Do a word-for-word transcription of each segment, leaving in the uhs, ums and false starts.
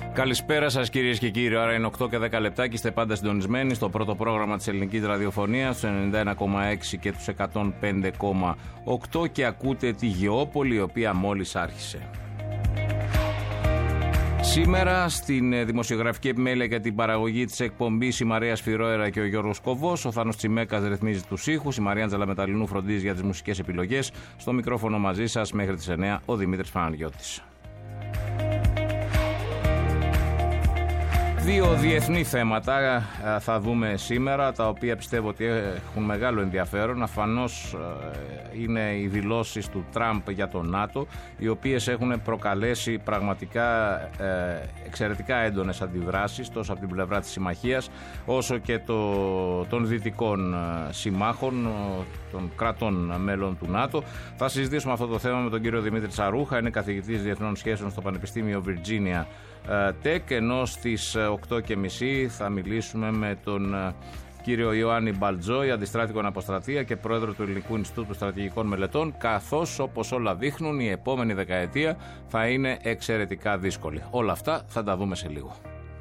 Καλησπέρα σας κυρίες και κύριοι. Ώρα είναι οκτώ και δέκα λεπτά και είστε πάντα συντονισμένοι στο πρώτο πρόγραμμα της ελληνικής ραδιοφωνίας, στους ενενήντα ένα κόμμα έξι και τους εκατόν πέντε κόμμα οκτώ, και ακούτε τη Γεώπολη, η οποία μόλις άρχισε. Σήμερα στην δημοσιογραφική επιμέλεια για την παραγωγή της εκπομπής η Μαρία Σφυρόερα και ο Γιώργος Κοβός, ο Θάνος Τσιμέκας ρυθμίζει τους ήχους, η Μαριάντζελα Μεταλλινού φροντίζει για τις μουσικές επιλογές. Στο μικρόφωνο μαζί σας μέχρι τις εννιά ο Δημήτρης Παναγιώτης. Δύο διεθνή θέματα θα δούμε σήμερα, τα οποία πιστεύω ότι έχουν μεγάλο ενδιαφέρον. Αφανώς είναι οι δηλώσεις του Τραμπ για το ΝΑΤΟ, οι οποίες έχουν προκαλέσει πραγματικά εξαιρετικά έντονες αντιδράσεις, τόσο από την πλευρά της συμμαχίας, όσο και το, των δυτικών συμμάχων, των κρατών μέλων του ΝΑΤΟ. Θα συζητήσουμε αυτό το θέμα με τον κύριο Δημήτρη Τσαρούχα, είναι καθηγητής διεθνών σχέσεων στο Πανεπιστήμιο Virginia Tech, ενώ στις οκτώ και μισή θα μιλήσουμε με τον κύριο Ιωάννη Μπαλτζόη, αντιστράτηγο αποστρατεία και πρόεδρο του Ελληνικού Ινστιτούτου Στρατηγικών Μελετών, καθώς όπως όλα δείχνουν η επόμενη δεκαετία θα είναι εξαιρετικά δύσκολη. Όλα αυτά θα τα δούμε σε λίγο.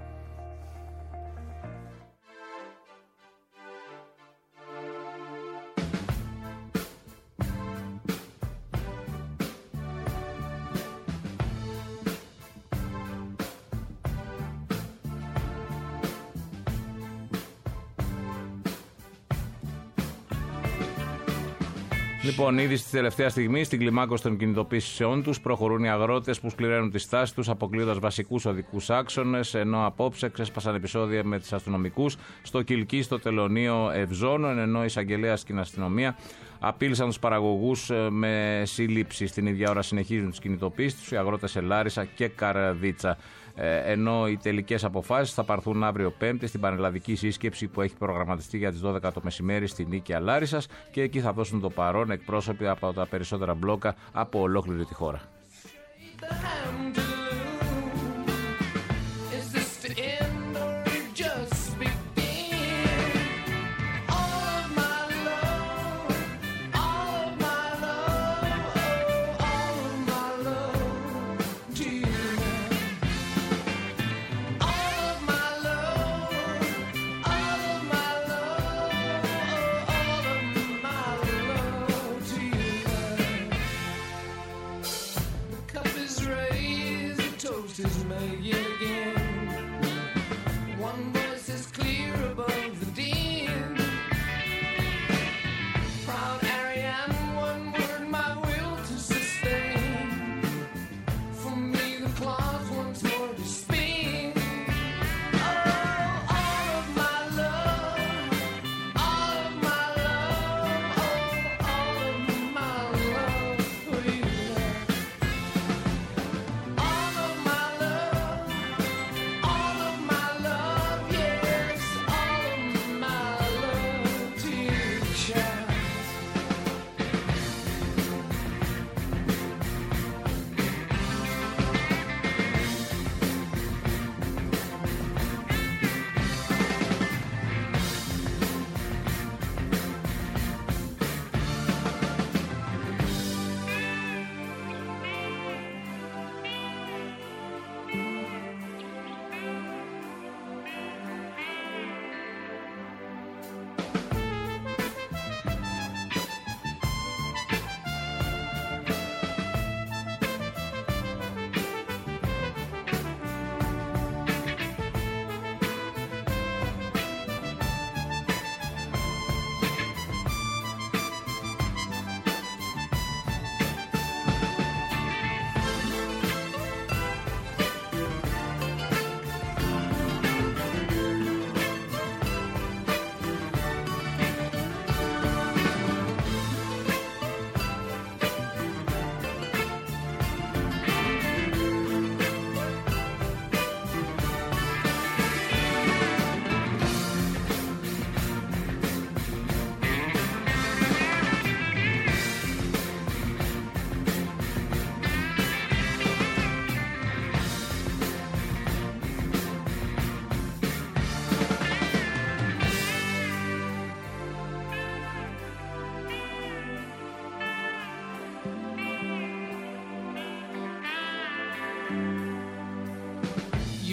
Λοιπόν, ήδη στη τελευταία στιγμή, στην κλιμάκωση των κινητοποίησεών τους, προχωρούν οι αγρότες που σκληραίνουν τη στάση τους, αποκλείοντας βασικούς οδικούς άξονες, ενώ απόψε ξέσπασαν επεισόδια με τους αστυνομικούς στο Κιλκί, στο τελωνείο Ευζώνων, ενώ οι εισαγγελέας και η αστυνομία απείλησαν τους παραγωγούς με σύλληψη. Στην ίδια ώρα συνεχίζουν τις κινητοποίησεις τους οι αγρότες σε Λάρισα και Καρδίτσα. Ενώ οι τελικές αποφάσεις θα πάρθουν αύριο Πέμπτη στην πανελλαδική σύσκεψη που έχει προγραμματιστεί για τις δώδεκα το μεσημέρι στη Νίκαια Λάρισσας, και εκεί θα δώσουν το παρόν εκπρόσωποι από τα περισσότερα μπλόκα από ολόκληρη τη χώρα.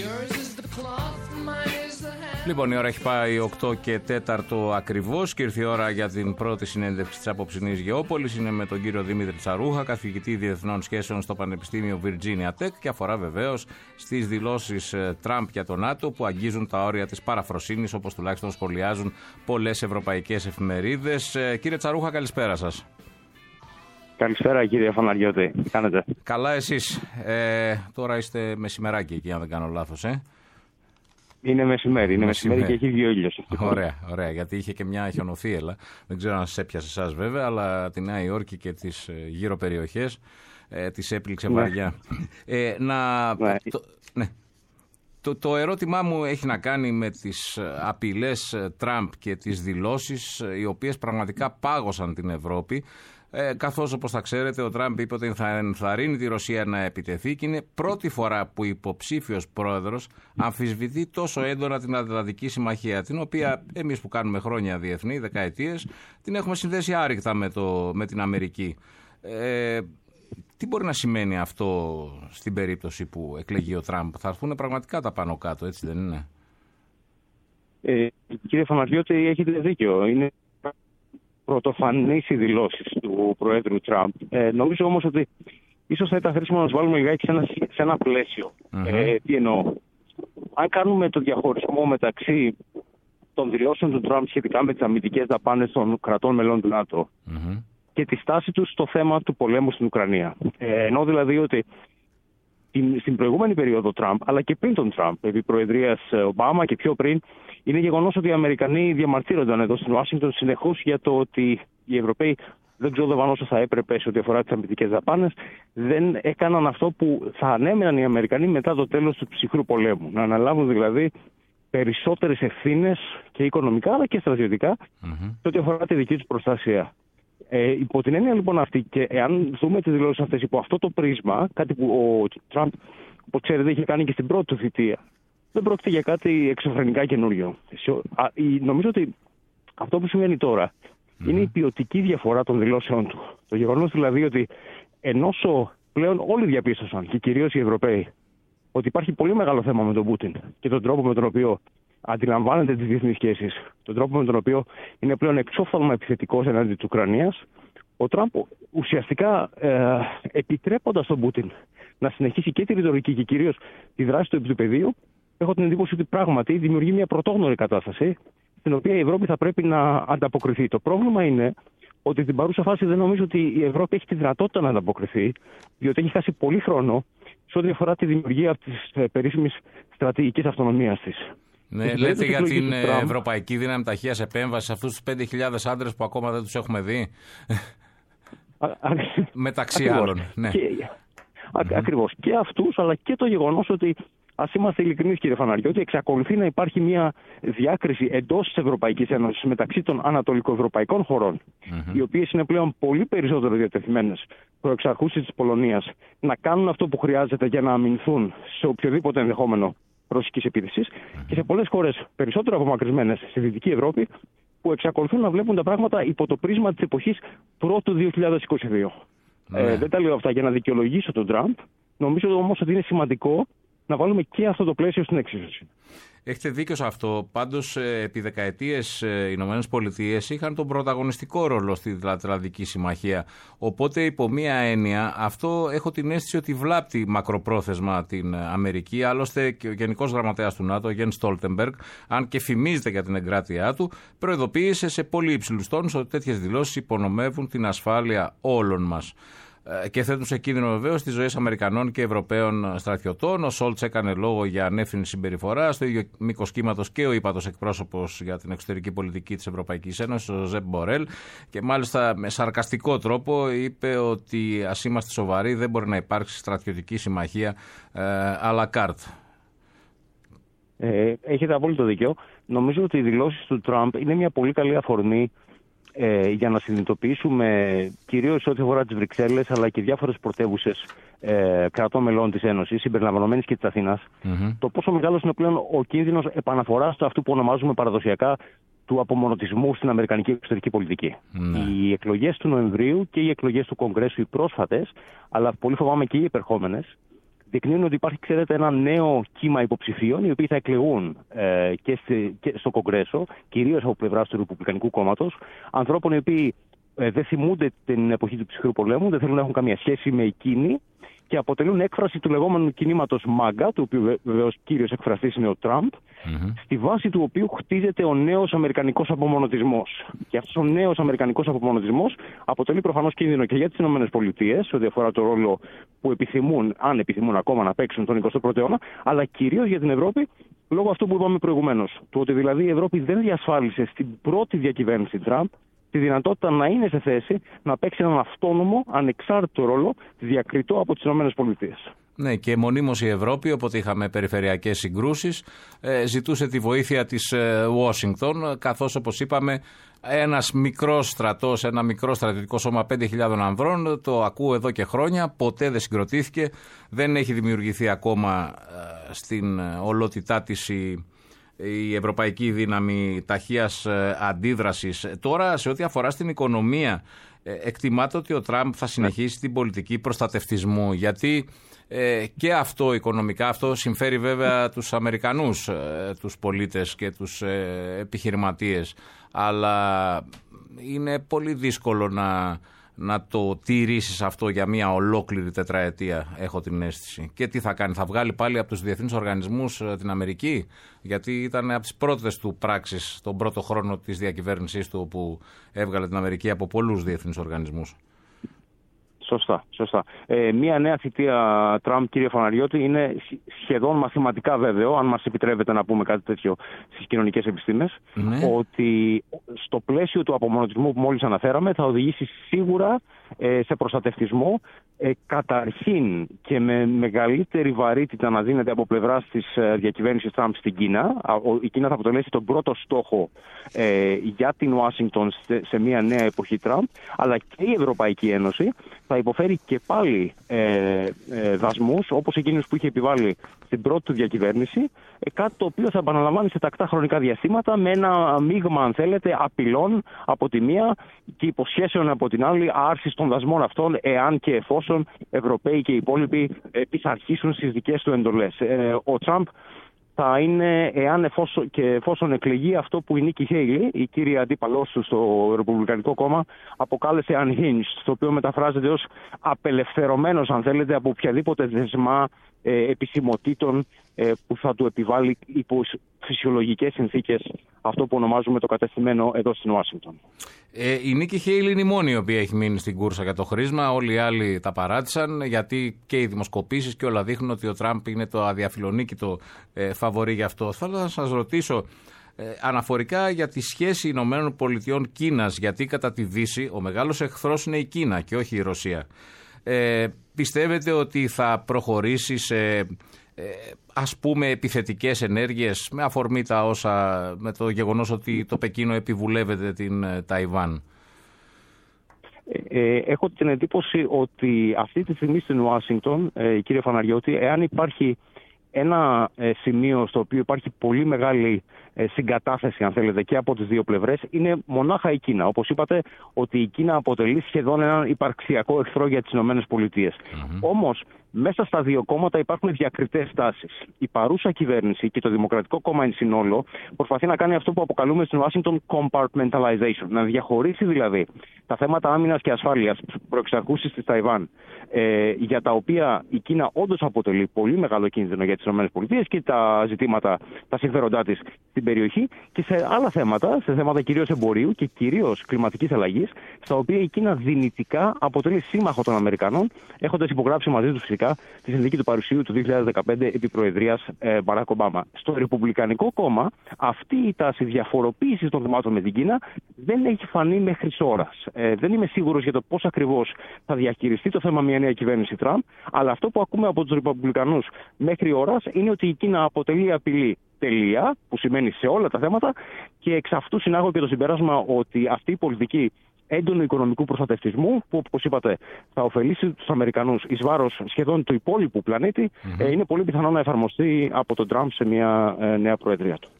Λοιπόν, η ώρα έχει πάει οκτώ και τέσσερα ακριβώς και ήρθε η ώρα για την πρώτη συνέντευξη της απόψινής Γεώπολης. Είναι με τον κύριο Δημήτρη Τσαρούχα, καθηγητή Διεθνών Σχέσεων στο Πανεπιστήμιο Virginia Tech και αφορά βεβαίως στις δηλώσεις Τραμπ για το ΝΑΤΟ που αγγίζουν τα όρια της παραφροσύνης, όπως τουλάχιστον σχολιάζουν πολλές ευρωπαϊκές εφημερίδες. Κύριε Τσαρούχα, καλησπέρα σας. Καλησπέρα κύριε Φαναριώτη, τι κάνετε? Καλά εσείς. Ε, τώρα είστε μεσημεράκι εκεί, αν δεν κάνω λάθος, ε. Είναι μεσημέρι, είναι μεσημέρι, μεσημέρι και έχει βγει ο ήλιος. Ωραία, ωραία, γιατί είχε και μια χιονοθύελα. Δεν ξέρω αν σας έπιασε εσάς βέβαια, αλλά τη Νέα Υόρκη και τις γύρω περιοχές ε, τις έπληξε ναι. βαριά. Ε, να... Ναι. Το... Ναι. Το, το ερώτημά μου έχει να κάνει με τις απειλές Τραμπ και τις δηλώσεις οι οποίες πραγματικά πάγωσαν την Ευρώπη. Ε, καθώς, όπως θα ξέρετε, ο Τραμπ είπε ότι θα ενθαρρύνει τη Ρωσία να επιτεθεί και είναι πρώτη φορά που υποψήφιος πρόεδρος αμφισβητεί τόσο έντονα την Ατλαντική Συμμαχία, την οποία εμείς που κάνουμε χρόνια διεθνή, δεκαετίες, την έχουμε συνδέσει άρρηκτα με, το, με την Αμερική. Ε, τι μπορεί να σημαίνει αυτό στην περίπτωση που εκλεγεί ο Τραμπ? Θα έρθουν πραγματικά τα πάνω κάτω, έτσι δεν είναι? Ε, κύριε Φαναριώτη, έχετε δίκιο. Είναι πρωτοφανείς οι δηλώσεις του Προέδρου Τραμπ. Ε, νομίζω όμως ότι ίσως θα ήταν χρήσιμο να τους βάλουμε λιγάκι σε ένα, σε ένα πλαίσιο. Mm-hmm. Ε, τι εννοώ? Αν κάνουμε το διαχωρισμό μεταξύ των δηλώσεων του Τραμπ σχετικά με τις αμυντικές δαπάνες των κρατών μελών του ΝΑΤΟ mm-hmm. και τη στάση τους στο θέμα του πολέμου στην Ουκρανία. Ε, εννοώ δηλαδή ότι στην προηγούμενη περίοδο Τραμπ, αλλά και πριν τον Τραμπ, επί προεδρίας Ομπάμα και πιο πριν, είναι γεγονός ότι οι Αμερικανοί διαμαρτύρονταν εδώ στην Ουάσιγκτον συνεχώς για το ότι οι Ευρωπαίοι δεν ξόδευαν όσο θα έπρεπε σε ό,τι αφορά τις αμυντικές δαπάνες, δεν έκαναν αυτό που θα ανέμεναν οι Αμερικανοί μετά το τέλος του ψυχρού πολέμου. Να αναλάβουν δηλαδή περισσότερες ευθύνες και οικονομικά αλλά και στρατιωτικά mm-hmm. σε ό,τι αφορά τη δική τους προστασία. Ε, υπό την έννοια λοιπόν αυτή, και εάν δούμε τις δηλώσεις αυτές υπό αυτό το πρίσμα, κάτι που ο Τραμπ, όπως ξέρετε, είχε κάνει και στην πρώτη του θητεία, δεν πρόκειται για κάτι εξωφρενικά καινούριο. Νομίζω ότι αυτό που συμβαίνει τώρα mm-hmm. είναι η ποιοτική διαφορά των δηλώσεων του. Το γεγονός δηλαδή ότι ενώ πλέον όλοι διαπίστωσαν, και κυρίως οι Ευρωπαίοι, ότι υπάρχει πολύ μεγάλο θέμα με τον Πούτιν και τον τρόπο με τον οποίο αντιλαμβάνεται τις διεθνείς σχέσεις, τον τρόπο με τον οποίο είναι πλέον εξόφθαλμα επιθετικός εναντί της Ουκρανίας, ο Τραμπ ουσιαστικά ε, επιτρέποντας τον Πούτιν να συνεχίσει και τη ρητορική και κυρίως τη δράση του επί του πεδίου, έχω την εντύπωση ότι πράγματι δημιουργεί μια πρωτόγνωρη κατάσταση στην οποία η Ευρώπη θα πρέπει να ανταποκριθεί. Το πρόβλημα είναι ότι στην παρούσα φάση δεν νομίζω ότι η Ευρώπη έχει τη δυνατότητα να ανταποκριθεί, διότι έχει χάσει πολύ χρόνο σε ό,τι αφορά τη δημιουργία της περίφημης στρατηγικής αυτονομίας της. Ναι, λέτε για την Ευρωπαϊκή Δύναμη Ταχείας Επέμβασης, αυτούς τους πέντε χιλιάδες άντρες που ακόμα δεν τους έχουμε δει. Α, α, Μεταξύ ακριβώς. άλλων. Ναι. Και, α, mm-hmm. Ακριβώς. Και αυτούς, αλλά και το γεγονός ότι, ας είμαστε ειλικρινείς κύριε Φαναριώτη, εξακολουθεί να υπάρχει μια διάκριση εντός της Ευρωπαϊκής Ένωσης μεταξύ των ανατολικοευρωπαϊκών χωρών, mm-hmm. οι οποίες είναι πλέον πολύ περισσότερο διατεθειμένες προεξαρχούσης της Πολωνίας να κάνουν αυτό που χρειάζεται για να αμυνθούν σε οποιοδήποτε ενδεχόμενο ρωσικής επίθεσης, mm-hmm. και σε πολλές χώρες περισσότερο απομακρυσμένες στη Δυτική Ευρώπη που εξακολουθούν να βλέπουν τα πράγματα υπό το πρίσμα της εποχής πρώτου δύο χιλιάδες είκοσι δύο. Mm-hmm. Ε, δεν τα λέω αυτά για να δικαιολογήσω τον Τραμπ. Νομίζω όμως ότι είναι σημαντικό να βάλουμε και αυτό το πλαίσιο στην εξίσωση. Έχετε δίκιο σε αυτό. Πάντως, επί δεκαετίες οι Ηνωμένες Πολιτείες είχαν τον πρωταγωνιστικό ρόλο στη Ατλαντική Συμμαχία. Οπότε, υπό μία έννοια, αυτό έχω την αίσθηση ότι βλάπτει μακροπρόθεσμα την Αμερική. Άλλωστε, και ο Γενικός Γραμματέας του ΝΑΤΟ, ο Γιένς Στόλτεμπεργκ, αν και φημίζεται για την εγκράτειά του, προειδοποίησε σε πολύ υψηλούς τόνους ότι τέτοιες δηλώσεις υπονομεύουν την ασφάλεια όλων μας. Και θέτουν σε κίνδυνο βεβαίως τις ζωές Αμερικανών και Ευρωπαίων στρατιωτών. Ο Σόλτς έκανε λόγο για ανεύθυνη συμπεριφορά. Στο ίδιο μήκος κύματος και ο ύπατος εκπρόσωπος για την εξωτερική πολιτική της Ευρωπαϊκής Ένωσης, ο Ζεπ Μπορέλ. Και μάλιστα με σαρκαστικό τρόπο είπε ότι ας είμαστε σοβαροί, δεν μπορεί να υπάρξει στρατιωτική συμμαχία à la carte. Ε, έχετε απόλυτο δίκιο. Νομίζω ότι οι δηλώσεις του Τραμπ είναι μια πολύ καλή αφορμή Ε, για να συνειδητοποιήσουμε κυρίως ό,τι αφορά τις Βρυξέλλες αλλά και διάφορες πρωτεύουσες ε, κρατών μελών της Ένωσης, συμπεριλαμβανομένης και της Αθήνας, mm-hmm. το πόσο μεγάλος είναι πλέον ο κίνδυνος επαναφοράς του αυτού που ονομάζουμε παραδοσιακά του απομονωτισμού στην αμερικανική εξωτερική πολιτική. Mm-hmm. Οι εκλογές του Νοεμβρίου και οι εκλογές του Κογκρέσου, οι πρόσφατες, αλλά πολύ φοβάμαι και οι επερχόμενες, δεικνύουν ότι υπάρχει, ξέρετε, ένα νέο κύμα υποψηφίων, οι οποίοι θα εκλεγούν ε, και, στη, και στο Κογκρέσο, κυρίως από πλευράς του Ρεπουμπλικανικού κόμματος, ανθρώπων οι οποίοι ε, δεν θυμούνται την εποχή του ψυχρού πολέμου, δεν θέλουν να έχουν καμία σχέση με εκείνη και αποτελούν έκφραση του λεγόμενου κινήματος μάγκα, του οποίου βεβαίως κύριος εκφραστής είναι ο Τραμπ, mm-hmm. στη βάση του οποίου χτίζεται ο νέος αμερικανικός απομονωτισμός. Και αυτός ο νέος αμερικανικός απομονωτισμός αποτελεί προφανώς κίνδυνο και για τις ΗΠΑ, ό,τι αφορά το ρόλο που επιθυμούν, αν επιθυμούν ακόμα να παίξουν τον εικοστό πρώτο αιώνα, αλλά κυρίως για την Ευρώπη, λόγω αυτού που είπαμε προηγουμένως. Του ότι δηλαδή η Ευρώπη δεν διασφάλισε στην πρώτη διακυβέρνηση Τραμπ τη δυνατότητα να είναι σε θέση να παίξει έναν αυτόνομο, ανεξάρτητο ρόλο, διακριτό από τις ΗΠΑ. Ναι, και μονίμως η Ευρώπη, όποτε είχαμε περιφερειακές συγκρούσεις, ζητούσε τη βοήθεια της Ουάσιγκτον, καθώς, όπως είπαμε, ένας μικρός στρατός, ένα μικρό στρατιωτικό σώμα πέντε χιλιάδες ανδρών, το ακούω εδώ και χρόνια, ποτέ δεν συγκροτήθηκε, δεν έχει δημιουργηθεί ακόμα στην ολότητά της η η ευρωπαϊκή δύναμη ταχείας αντίδρασης. Τώρα, σε ό,τι αφορά στην οικονομία, εκτιμάται ότι ο Τραμπ θα συνεχίσει την πολιτική προστατευτισμού, γιατί ε, και αυτό οικονομικά, αυτό συμφέρει βέβαια τους Αμερικανούς, ε, τους πολίτες και τους ε, επιχειρηματίες, αλλά είναι πολύ δύσκολο να... να το τηρήσεις αυτό για μια ολόκληρη τετραετία, έχω την αίσθηση. Και τι θα κάνει, θα βγάλει πάλι από τους διεθνείς οργανισμούς την Αμερική, γιατί ήταν από τις πρώτες του πράξεις τον πρώτο χρόνο της διακυβέρνησής του, που έβγαλε την Αμερική από πολλούς διεθνείς οργανισμούς. Σωστά, σωστά. Ε, μία νέα θητεία Τραμπ, κύριε Φαναριώτη, είναι σχεδόν μαθηματικά βέβαιο, αν μας επιτρέπετε να πούμε κάτι τέτοιο στις κοινωνικές επιστήμες, ναι. ότι στο πλαίσιο του απομονωτισμού που μόλις αναφέραμε θα οδηγήσει σίγουρα ε, σε προστατευτισμό, ε, καταρχήν και με μεγαλύτερη βαρύτητα να δίνεται από πλευράς της ε, διακυβέρνησης Τραμπ στην Κίνα. Η Κίνα θα αποτελέσει τον πρώτο στόχο ε, για την Ουάσιγκτον σε, σε μια νέα εποχή Τραμπ, αλλά και η Ευρωπαϊκή Ένωση θα υποφέρει και πάλι ε, ε, δασμούς, όπως εκείνους που είχε επιβάλει στην πρώτη του διακυβέρνηση, ε, κάτι το οποίο θα επαναλαμβάνει σε τακτά χρονικά διαστήματα με ένα μείγμα, αν θέλετε, απειλών από τη μία και υποσχέσεων από την άλλη, άρσης των δασμών αυτών, εάν και εφόσον Ευρωπαίοι και οι υπόλοιποι ε, πειθαρχήσουν στις δικές του εντολές. Ε, ο Τραμπ θα είναι, εάν εφόσον, και εφόσον εκλεγεί, αυτό που η Νίκη Χέιλι, η κύρια αντίπαλός του στο Ρεπουμπλικανικό κόμμα, αποκάλεσε unhinged, το οποίο μεταφράζεται ως απελευθερωμένος, αν θέλετε, από οποιαδήποτε δεσμά ε, επισημοτήτων ε, που θα του επιβάλλει υπό φυσιολογικές συνθήκες αυτό που ονομάζουμε το κατεστημένο εδώ στην Ουάσιγκτον. Ε, η Νίκη Χέιλι είναι η μόνη η οποία έχει μείνει στην κούρσα για το χρήσμα. Όλοι οι άλλοι τα παράτησαν, γιατί και οι δημοσκοπήσεις και όλα δείχνουν ότι ο Τραμπ είναι το αδιαφιλονίκητο ε, φαβορί γι' αυτό. Θέλω να σας ρωτήσω ε, αναφορικά για τη σχέση Ηνωμένων Πολιτειών Κίνας, γιατί κατά τη Δύση ο μεγάλος εχθρός είναι η Κίνα και όχι η Ρωσία. Ε, πιστεύετε ότι θα προχωρήσει σε ε, ας πούμε επιθετικές ενέργειες με αφορμή τα όσα, με το γεγονός ότι το Πεκίνο επιβουλεύεται την ε, Ταϊβάν? Ε, έχω την εντύπωση ότι αυτή τη στιγμή στην Ουάσιγκτον, ε, κύριε Φαναριώτη, εάν υπάρχει ένα ε, σημείο στο οποίο υπάρχει πολύ μεγάλη ε, συγκατάθεση, αν θέλετε, και από τις δύο πλευρές, είναι μονάχα η Κίνα. Όπως είπατε, ότι η Κίνα αποτελεί σχεδόν έναν υπαρξιακό εχθρό για τις ΗΠΑ. Mm-hmm. Όμως, μέσα στα δύο κόμματα υπάρχουν διακριτές τάσεις. Η παρούσα κυβέρνηση και το Δημοκρατικό Κόμμα εν συνόλο προσπαθεί να κάνει αυτό που αποκαλούμε στην Washington compartmentalization. Να διαχωρίσει δηλαδή τα θέματα άμυνας και ασφάλειας προεξαρχούσης της Ταϊβάν, ε, για τα οποία η Κίνα όντως αποτελεί πολύ μεγάλο κίνδυνο για τις ΗΠΑ και τα ζητήματα, τα συμφέροντά της στην περιοχή, και σε άλλα θέματα, σε θέματα κυρίως εμπορίου και κυρίως κλιματικής αλλαγής, στα οποία η Κίνα δυνητικά αποτελεί σύμμαχο των Αμερικανών, έχοντας υπογράψει μαζί τους φυσικά τη συνθήκη του Παρισιού του δύο χιλιάδες δεκαπέντε επί προεδρίας ε, Μπαράκ Ομπάμα. Στο Ρεπουμπλικανικό κόμμα αυτή η τάση διαφοροποίησης των θεμάτων με την Κίνα δεν έχει φανεί μέχρι ώρας. Ε, δεν είμαι σίγουρος για το πώς ακριβώς θα διαχειριστεί το θέμα μια νέα κυβέρνηση Τραμπ, αλλά αυτό που ακούμε από τους Ρεπουμπλικανούς μέχρι ώρας είναι ότι η Κίνα αποτελεί απειλή τελεία, που σημαίνει σε όλα τα θέματα, και εξ αυτού συνάγω και το συμπέρασμα ότι αυτή η πολιτική έντονου οικονομικού προστατευτισμού, που όπως είπατε θα ωφελήσει τους Αμερικανούς εις βάρος σχεδόν του υπόλοιπου πλανήτη, mm-hmm. ε, είναι πολύ πιθανό να εφαρμοστεί από τον Τραμπ σε μια ε, νέα προεδρία του.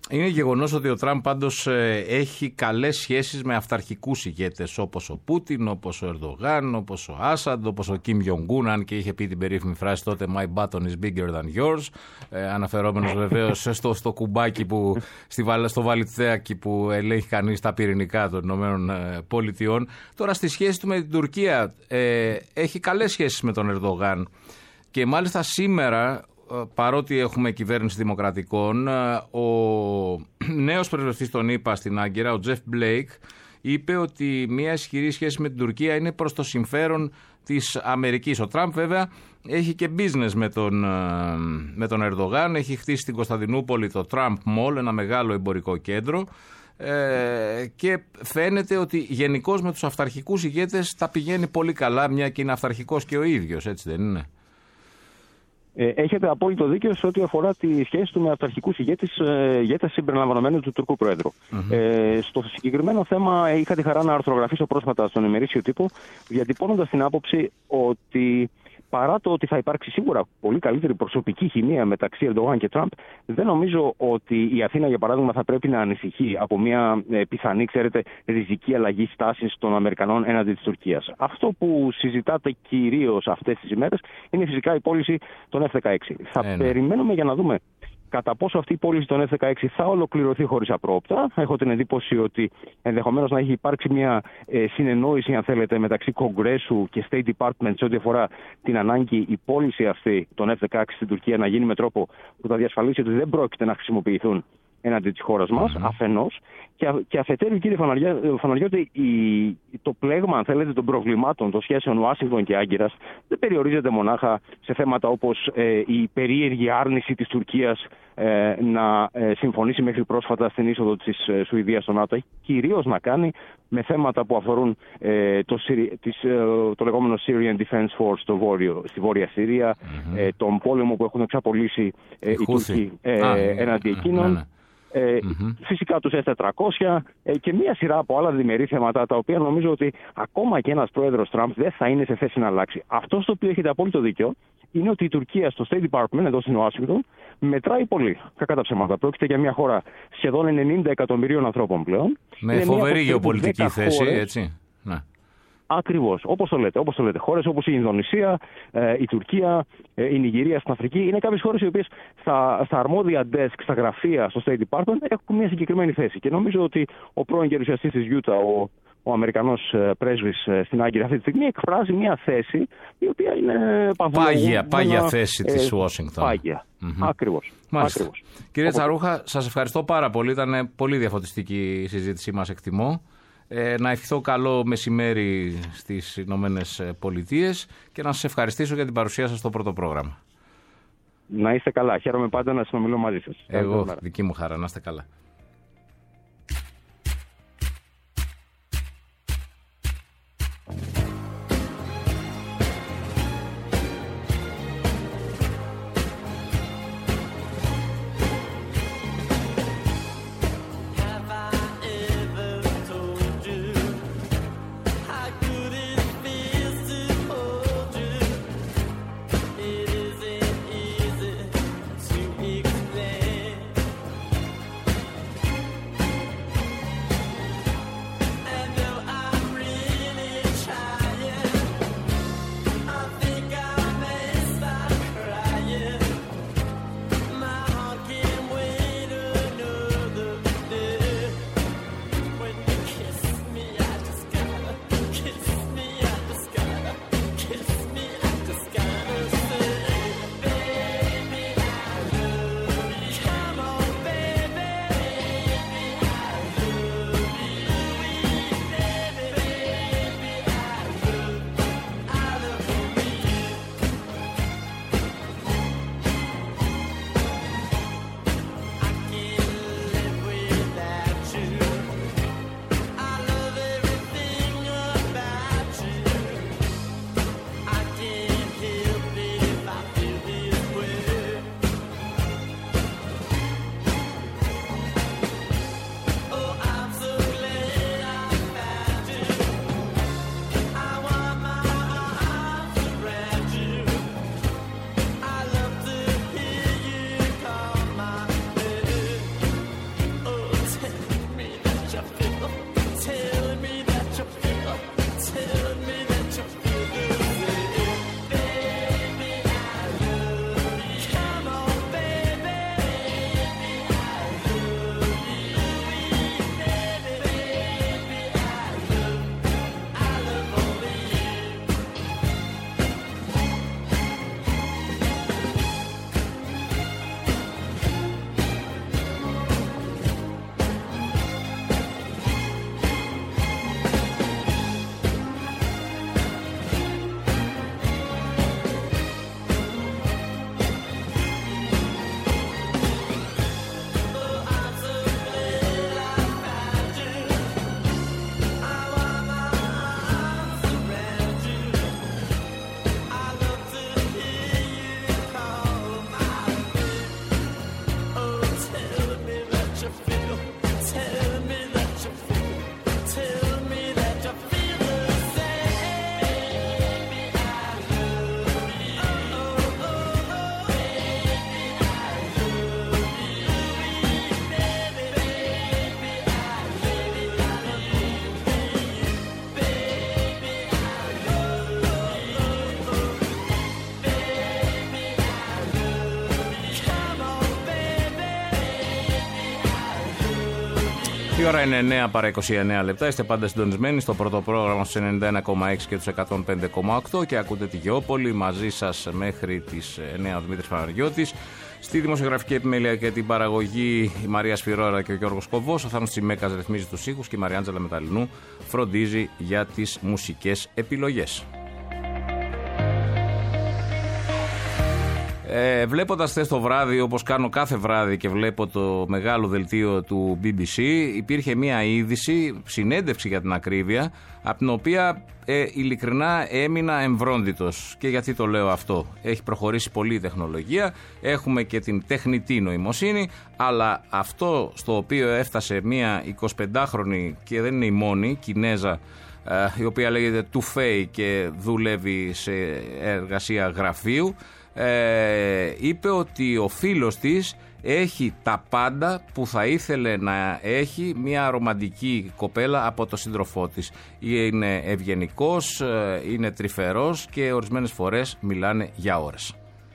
Είναι γεγονός ότι ο Τραμπ πάντως έχει καλές σχέσεις με αυταρχικούς ηγέτες όπως ο Πούτιν, όπως ο Ερντογάν, όπως ο Άσαντ, όπως ο Κιμ Γιονγκούν, αν και είχε πει την περίφημη φράση τότε «My button is bigger than yours», ε, αναφερόμενος βεβαίως στο, στο κουμπάκι που, στη, στο βαλιτσέακι που ελέγχει κανείς τα πυρηνικά των Ηνωμένων Πολιτειών. Τώρα στη σχέση του με την Τουρκία ε, έχει καλές σχέσεις με τον Ερντογάν και μάλιστα σήμερα, παρότι έχουμε κυβέρνηση δημοκρατικών, ο νέος πρεσβευτής των ΗΠΑ στην Άγκυρα, ο Τζεφ Μπλέικ, είπε ότι μια ισχυρή σχέση με την Τουρκία είναι προς το συμφέρον της Αμερικής. Ο Τραμπ βέβαια έχει και business με τον, με τον Ερντογάν, έχει χτίσει στην Κωνσταντινούπολη το Trump Mall, ένα μεγάλο εμπορικό κέντρο, ε, και φαίνεται ότι γενικώς με τους αυταρχικούς ηγέτες τα πηγαίνει πολύ καλά, μια και είναι αυταρχικός και ο ίδιος, έτσι δεν είναι? Ε, έχετε απόλυτο δίκιο σε ό,τι αφορά τη σχέση του με αυταρχικούς ηγέτες, ε, ηγέτες συμπεριλαμβανομένου του Τουρκού Προέδρου. Mm-hmm. Ε, στο συγκεκριμένο θέμα είχα τη χαρά να αρθρογραφήσω πρόσφατα στον ημερήσιο τύπο, διατυπώνοντας την άποψη ότι παρά το ότι θα υπάρξει σίγουρα πολύ καλύτερη προσωπική χημεία μεταξύ Ερντογάν και Τραμπ, δεν νομίζω ότι η Αθήνα, για παράδειγμα, θα πρέπει να ανησυχεί από μια ε, πιθανή, ξέρετε, ριζική αλλαγή στάσης των Αμερικανών έναντι της Τουρκίας. Αυτό που συζητάτε κυρίως αυτές τις ημέρες είναι φυσικά η πώληση των εφ δεκαέξι. Θα ε, ναι. περιμένουμε για να δούμε κατά πόσο αυτή η πώληση των εφ δεκαέξι θα ολοκληρωθεί χωρίς απρόοπτα. Έχω την εντύπωση ότι ενδεχομένως να έχει υπάρξει μια ε, συνεννόηση, αν θέλετε, μεταξύ Κογκρέσου και State Department σε ό,τι αφορά την ανάγκη η πώληση αυτή των εφ δεκαέξι στην Τουρκία να γίνει με τρόπο που θα διασφαλίσει ότι δεν πρόκειται να χρησιμοποιηθούν έναντι της χώρας μας, mm-hmm. αφενός. Και, και αφετέρου, κύριε Φαναριώτη, το πλέγμα, αν θέλετε, των προβλημάτων των σχέσεων Ουάσιγκτον και Άγκυρας δεν περιορίζεται μονάχα σε θέματα όπως ε, η περίεργη άρνηση της Τουρκίας ε, να ε, συμφωνήσει μέχρι πρόσφατα στην είσοδο της ε, Σουηδίας στο ΝΑΤΟ. Έχει κυρίως να κάνει με θέματα που αφορούν ε, το, της, ε, το λεγόμενο Syrian Defense Force στο βόρειο, στη Βόρεια Συρία, mm-hmm. ε, τον πόλεμο που έχουν εξαπολύσει ε, οι Τούρκοι ε, ah, έναντι εκείνων. Ναι, ναι. Ε, mm-hmm. Φυσικά τους ες τετρακόσια ε, και μία σειρά από άλλα διμερεί θέματα, τα οποία νομίζω ότι ακόμα και ένας πρόεδρος Τραμπ δεν θα είναι σε θέση να αλλάξει. Αυτό στο οποίο έχετε απόλυτο δίκιο είναι ότι η Τουρκία στο State Department εδώ στην Ουάσιγκτον μετράει πολύ. Κακά τα ψέματα. Πρόκειται για μια χώρα σχεδόν ενενήντα εκατομμυρίων ανθρώπων πλέον. Με είναι φοβερή γεωπολιτική θέση, χώρες, έτσι. Ναι. Ακριβώς, όπως το λέτε. Όπως το λέτε. Χώρες όπως η Ινδονησία, ε, η Τουρκία, ε, η Νιγηρία στην Αφρική είναι κάποιες χώρες οι οποίες στα, στα αρμόδια desk, στα γραφεία, στο State Department έχουν μια συγκεκριμένη θέση. Και νομίζω ότι ο πρώην γερουσιαστής της Γιούτα, ο, ο Αμερικανός ε, πρέσβης ε, στην Άγκυρα αυτή τη στιγμή, εκφράζει μια θέση η οποία είναι πάγια, πάγια θέση ε, της Ουάσιγκτον. Πάγια. Mm-hmm. Ακριβώς. Ακριβώς. Κύριε Όπως... Τσαρούχα, σας ευχαριστώ πάρα πολύ. Ήταν πολύ διαφωτιστική η συζήτησή μας, εκτιμώ. Ε, να ευχηθώ καλό μεσημέρι στις Ηνωμένες Πολιτείες και να σας ευχαριστήσω για την παρουσία σας στο πρώτο πρόγραμμα. Να είστε καλά. Χαίρομαι πάντα να συνομιλώ μαζί σας. Εγώ, δική μου χαρά. Να είστε καλά. Η ώρα είναι εννέα παρά είκοσι εννέα λεπτά. Είστε πάντα συντονισμένοι στο πρώτο πρόγραμμα στους ενενήντα ένα κόμμα έξι και τους εκατόν πέντε κόμμα οκτώ και ακούτε τη Γεώπολη. Μαζί σας μέχρι τις εννέα ο Δημήτρης Παναγιώτης. Στη δημοσιογραφική επιμέλεια και την παραγωγή η Μαρία Σφυρόρα και ο Γιώργος Κοβός. Ο Θάνος Τσιμέκας ρυθμίζει τους ήχους και η Μαριάντζελα Μεταλλινού φροντίζει για τις μουσικές επιλογές. Ε, βλέποντας χθες το βράδυ, όπως κάνω κάθε βράδυ και βλέπω το μεγάλο δελτίο του μπι μπι σι, υπήρχε μία είδηση, συνέντευξη για την ακρίβεια, από την οποία ε, ειλικρινά έμεινα εμβρόντιτος. Και γιατί το λέω αυτό? Έχει προχωρήσει πολύ η τεχνολογία, έχουμε και την τεχνητή νοημοσύνη, αλλά αυτό στο οποίο έφτασε μία εικοσιπεντάχρονη, και δεν είναι η μόνη, Κινέζα, η οποία λέγεται Του Φέι και δουλεύει σε εργασία γραφείου, Ε, είπε ότι ο φίλος της έχει τα πάντα που θα ήθελε να έχει μια ρομαντική κοπέλα από το σύντροφό της. Είναι ευγενικός, είναι τρυφερός και ορισμένες φορές μιλάνε για ώρες.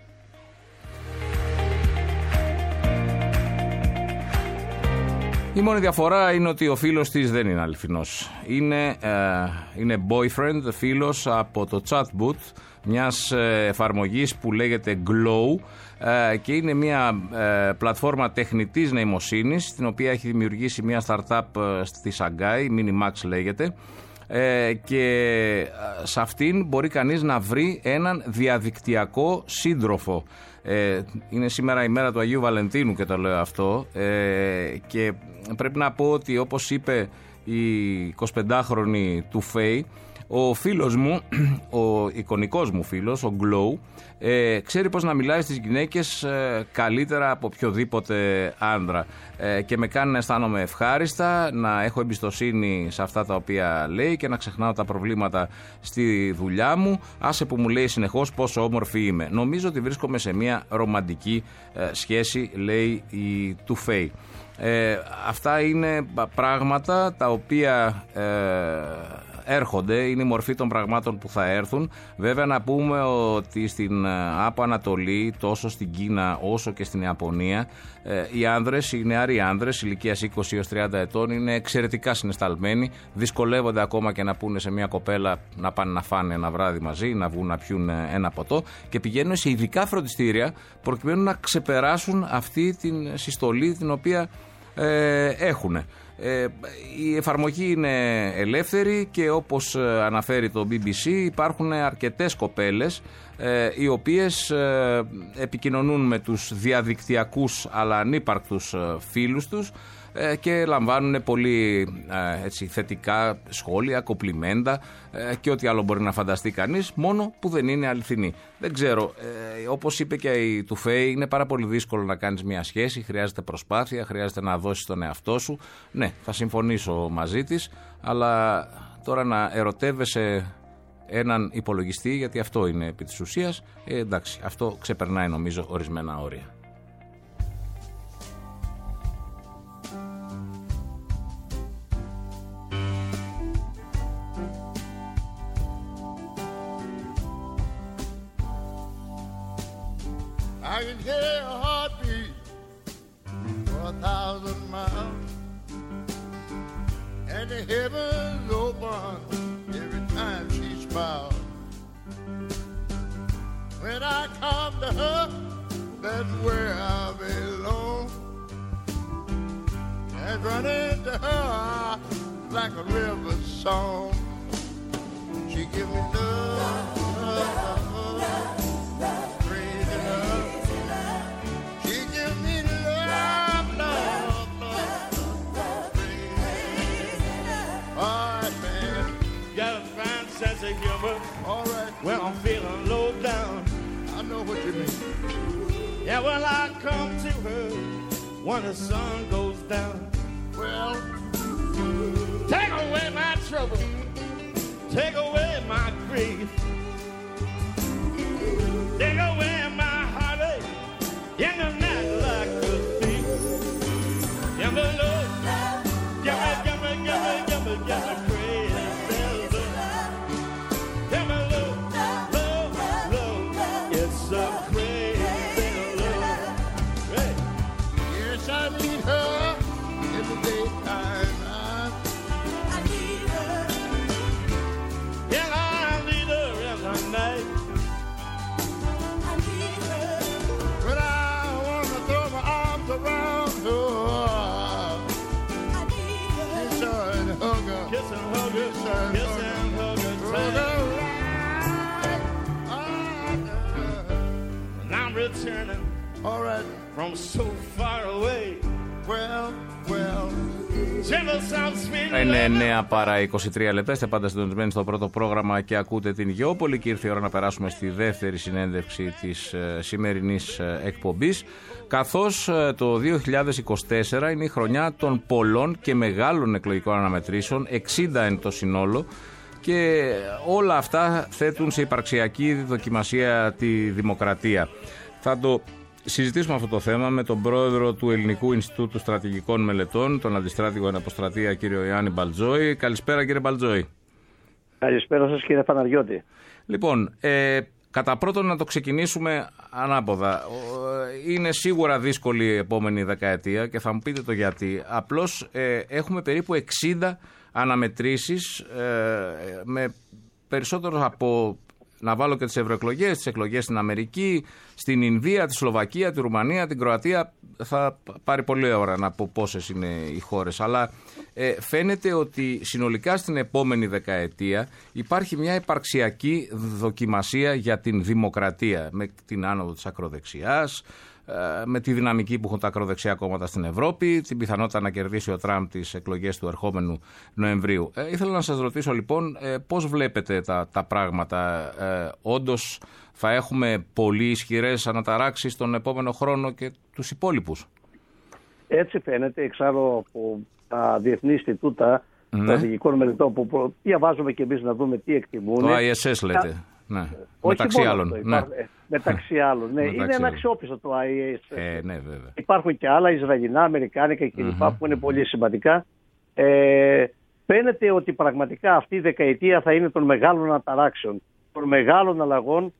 Η μόνη διαφορά είναι ότι ο φίλος της δεν είναι αληθινός. Είναι, ε, είναι boyfriend, φίλος από το chatbot μιας εφαρμογής που λέγεται Glow ε, και είναι μια ε, πλατφόρμα τεχνητής νοημοσύνης, την οποία έχει δημιουργήσει μια startup στη Σαγκάη, Minimax λέγεται, ε, και σε αυτήν μπορεί κανείς να βρει έναν διαδικτυακό σύντροφο. Ε, είναι σήμερα η μέρα του Αγίου Βαλεντίνου και το λέω αυτό, ε, και πρέπει να πω ότι, όπως είπε η εικοσιπεντάχρονη Του Φέι, ο φίλος μου, ο εικονικός μου φίλος, ο Glow, ε, ξέρει πώς να μιλάει στις γυναίκες ε, καλύτερα από οποιοδήποτε άντρα, ε, και με κάνει να αισθάνομαι ευχάριστα, να έχω εμπιστοσύνη σε αυτά τα οποία λέει και να ξεχνάω τα προβλήματα στη δουλειά μου. Άσε που μου λέει συνεχώς πόσο όμορφη είμαι. Νομίζω ότι βρίσκομαι σε μια ρομαντική ε, σχέση, λέει η Του Φέι. Ε, αυτά είναι πράγματα τα οποία ε, έρχονται, είναι η μορφή των πραγμάτων που θα έρθουν. Βέβαια να πούμε ότι στην Άπο Ανατολή, τόσο στην Κίνα όσο και στην Ιαπωνία, ε, οι άνδρες, οι νεαροί άνδρες ηλικίας είκοσι έως τριάντα ετών είναι εξαιρετικά συναισθαλμένοι, δυσκολεύονται ακόμα και να πούνε σε μια κοπέλα να πάνε να φάνε ένα βράδυ μαζί, να βγουν να πιούν ένα ποτό, και πηγαίνουν σε ειδικά φροντιστήρια προκειμένου να ξεπεράσουν αυτή την συστολή την οποία ε, έχουν. Ε, η εφαρμογή είναι ελεύθερη και, όπως αναφέρει το μπι μπι σι, υπάρχουν αρκετές κοπέλες ε, οι οποίες ε, επικοινωνούν με τους διαδικτυακούς αλλά ανύπαρκτους φίλους τους ε, και λαμβάνουν πολύ ε, έτσι, θετικά σχόλια, κοπλιμέντα ε, και ό,τι άλλο μπορεί να φανταστεί κανείς, μόνο που δεν είναι αληθινή. Δεν ξέρω, ε, όπως είπε και η Του Φέι, είναι πάρα πολύ δύσκολο να κάνεις μια σχέση, χρειάζεται προσπάθεια, χρειάζεται να δώσεις τον εαυτό σου. Ναι, θα συμφωνήσω μαζί της, αλλά τώρα να ερωτεύεσαι έναν υπολογιστή, γιατί αυτό είναι επί της ουσίας, ε, εντάξει, αυτό ξεπερνάει νομίζω ορισμένα όρια. I can hear a heartbeat for a thousand miles, and the heavens open every time she smiles. When I come to her, that's where I belong, and run into her like a river song. She give me love, love, love, love. Sense of humor. All right. When I'm feeling low down, I know what you mean. Yeah, well, I come to her when the sun goes down. Well, take away my trouble, take away my grief, take away my heartache in the night like a thief. Give me love, give me, give me, give me, give me, give me crazy. I need her in the daytime. around. Oh, kiss her and hug her. Kiss and hug her. Kiss and hug her. Hug her right. And I'm returning. All right. From so far away. Well, well. Είναι εννέα παρά είκοσι τρία λεπτά. Είστε πάντα συντονισμένοι στο πρώτο πρόγραμμα και ακούτε την Γεώπολη. Και ήρθε η ώρα να περάσουμε στη δεύτερη συνέντευξη της ε, σημερινής ε, εκπομπής. Καθώς ε, το δύο χιλιάδες είκοσι τέσσερα είναι η χρονιά των πολλών και μεγάλων εκλογικών αναμετρήσεων, εξήντα εν το συνόλο. Και όλα αυτά θέτουν σε υπαρξιακή δοκιμασία τη δημοκρατία. Θα το συζητήσουμε αυτό το θέμα με τον πρόεδρο του Ελληνικού Ινστιτούτου Στρατηγικών Μελετών, τον αντιστράτηγο εν αποστρατεία κύριο Ιωάννη Μπαλτζόη. Καλησπέρα κύριε Μπαλτζόη. Καλησπέρα σας κύριε Παναγιώτη. Λοιπόν, ε, κατά πρώτον να το ξεκινήσουμε ανάποδα. Είναι σίγουρα δύσκολη η επόμενη δεκαετία και θα μου πείτε το γιατί. Απλώς ε, έχουμε περίπου εξήντα αναμετρήσεις ε, με περισσότερο από... Να βάλω και τις ευρωεκλογές, τις εκλογές στην Αμερική, στην Ινδία, τη Σλοβακία, τη Ρουμανία, την Κροατία. Θα πάρει πολλή ώρα να πω πόσες είναι οι χώρες. Αλλά ε, φαίνεται ότι συνολικά στην επόμενη δεκαετία υπάρχει μια υπαρξιακή δοκιμασία για την δημοκρατία. Με την άνοδο της ακροδεξιάς, με τη δυναμική που έχουν τα ακροδεξιά κόμματα στην Ευρώπη, την πιθανότητα να κερδίσει ο Τραμπ τις εκλογές του ερχόμενου Νοεμβρίου. Ε, ήθελα να σας ρωτήσω λοιπόν ε, πώς βλέπετε τα, τα πράγματα. Ε, όντως θα έχουμε πολύ ισχυρές αναταράξεις τον επόμενο χρόνο και τους υπόλοιπους? Έτσι φαίνεται, εξάλλου από τα διεθνή Ινστιτούτα ναι. Στρατηγικών Μελετών που διαβάζουμε και εμείς να δούμε τι εκτιμούν. Το άι ες ες λέτε. Τα... Ναι. Όχι μεταξύ μόνο άλλων. Αυτό, ναι. Υπά... μεταξύ άλλων. Ναι. μεταξύ είναι ένα αξιόπιστο το άι ες ες. Ε, ναι, βέβαια. Υπάρχουν και άλλα Ισραηλινά, Αμερικάνικα κλπ. Mm-hmm. που είναι πολύ σημαντικά. Ε, φαίνεται ότι πραγματικά αυτή η δεκαετία θα είναι των μεγάλων αναταράξεων, των μεγάλων αλλαγών.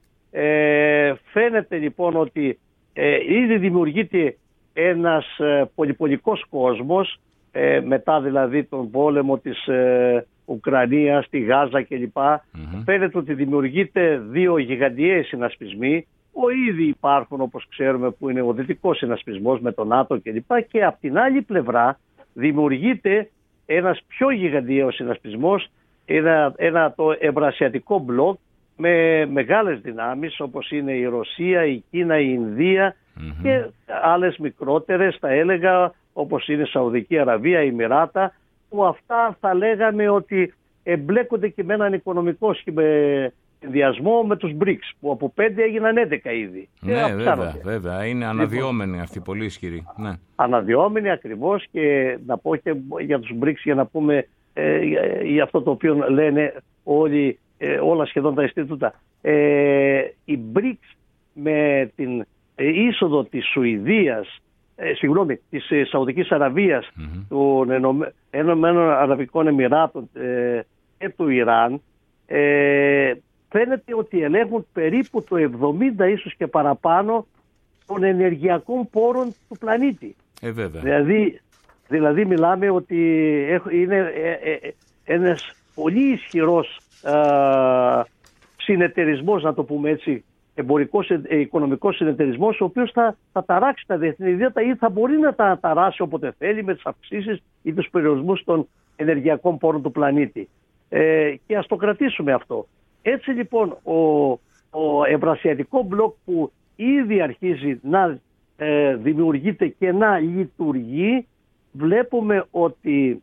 Ε, φαίνεται λοιπόν ότι ε, ήδη δημιουργείται ένας ε, πολυπολικός κόσμος, ε, μετά δηλαδή τον πόλεμο της ε, Ουκρανίας, στη Γάζα κλπ. Mm-hmm. Φαίνεται ότι δημιουργείται δύο γιγαντιαίοι συνασπισμοί. Ο ήδη υπάρχουν, όπως ξέρουμε, που είναι ο δυτικός συνασπισμός με το ΝΑΤΟ κλπ. Και από την άλλη πλευρά δημιουργείται ένας πιο γιγαντιαίος συνασπισμός, ένα, ένα το ευρασιατικό μπλοκ με μεγάλες δυνάμεις όπως είναι η Ρωσία, η Κίνα, η Ινδία mm-hmm. και άλλες μικρότερες, θα έλεγα, όπως είναι η Σαουδική Αραβία, η Εμιράτα, που αυτά θα λέγαμε ότι εμπλέκονται και με έναν οικονομικό συνδυασμό με τους μπρικς, που από πέντε έγιναν έντεκα ήδη. Ναι, βέβαια, βέβαια. Είναι αναδυόμενοι λοιπόν, αυτοί, πολύ ισχυροί. Ναι. Αναδυόμενοι ακριβώς, και να πω και για τους μπρικς για να πούμε ε, για αυτό το οποίο λένε όλοι, ε, όλα σχεδόν τα Ινστιτούτα. Ε, οι μπρικς με την είσοδο της Σουηδίας, Ε, συγγνώμη, της ε, Σαουδικής Αραβίας, mm-hmm. των Ενωμένων Αραβικών Εμιράτων ε, και του Ιράν, ε, φαίνεται ότι ελέγχουν περίπου το εβδομήντα ίσως και παραπάνω των ενεργειακών πόρων του πλανήτη. Ε, βέβαια. Δηλαδή, δηλαδή μιλάμε ότι είναι ε, ε, ε, ένας πολύ ισχυρός ε, συνεταιρισμός, να το πούμε έτσι, εμπορικός, οικονομικός συνεταιρισμός, ο οποίος θα, θα ταράξει τα διεθνή ιδέα ή θα μπορεί να τα ταράσει όποτε θέλει με τις αυξήσεις ή τους περιορισμούς των ενεργειακών πόρων του πλανήτη. Ε, και ας το κρατήσουμε αυτό. Έτσι λοιπόν ο, ο ευρασιατικό μπλοκ που ήδη αρχίζει να ε, δημιουργείται και να λειτουργεί, βλέπουμε ότι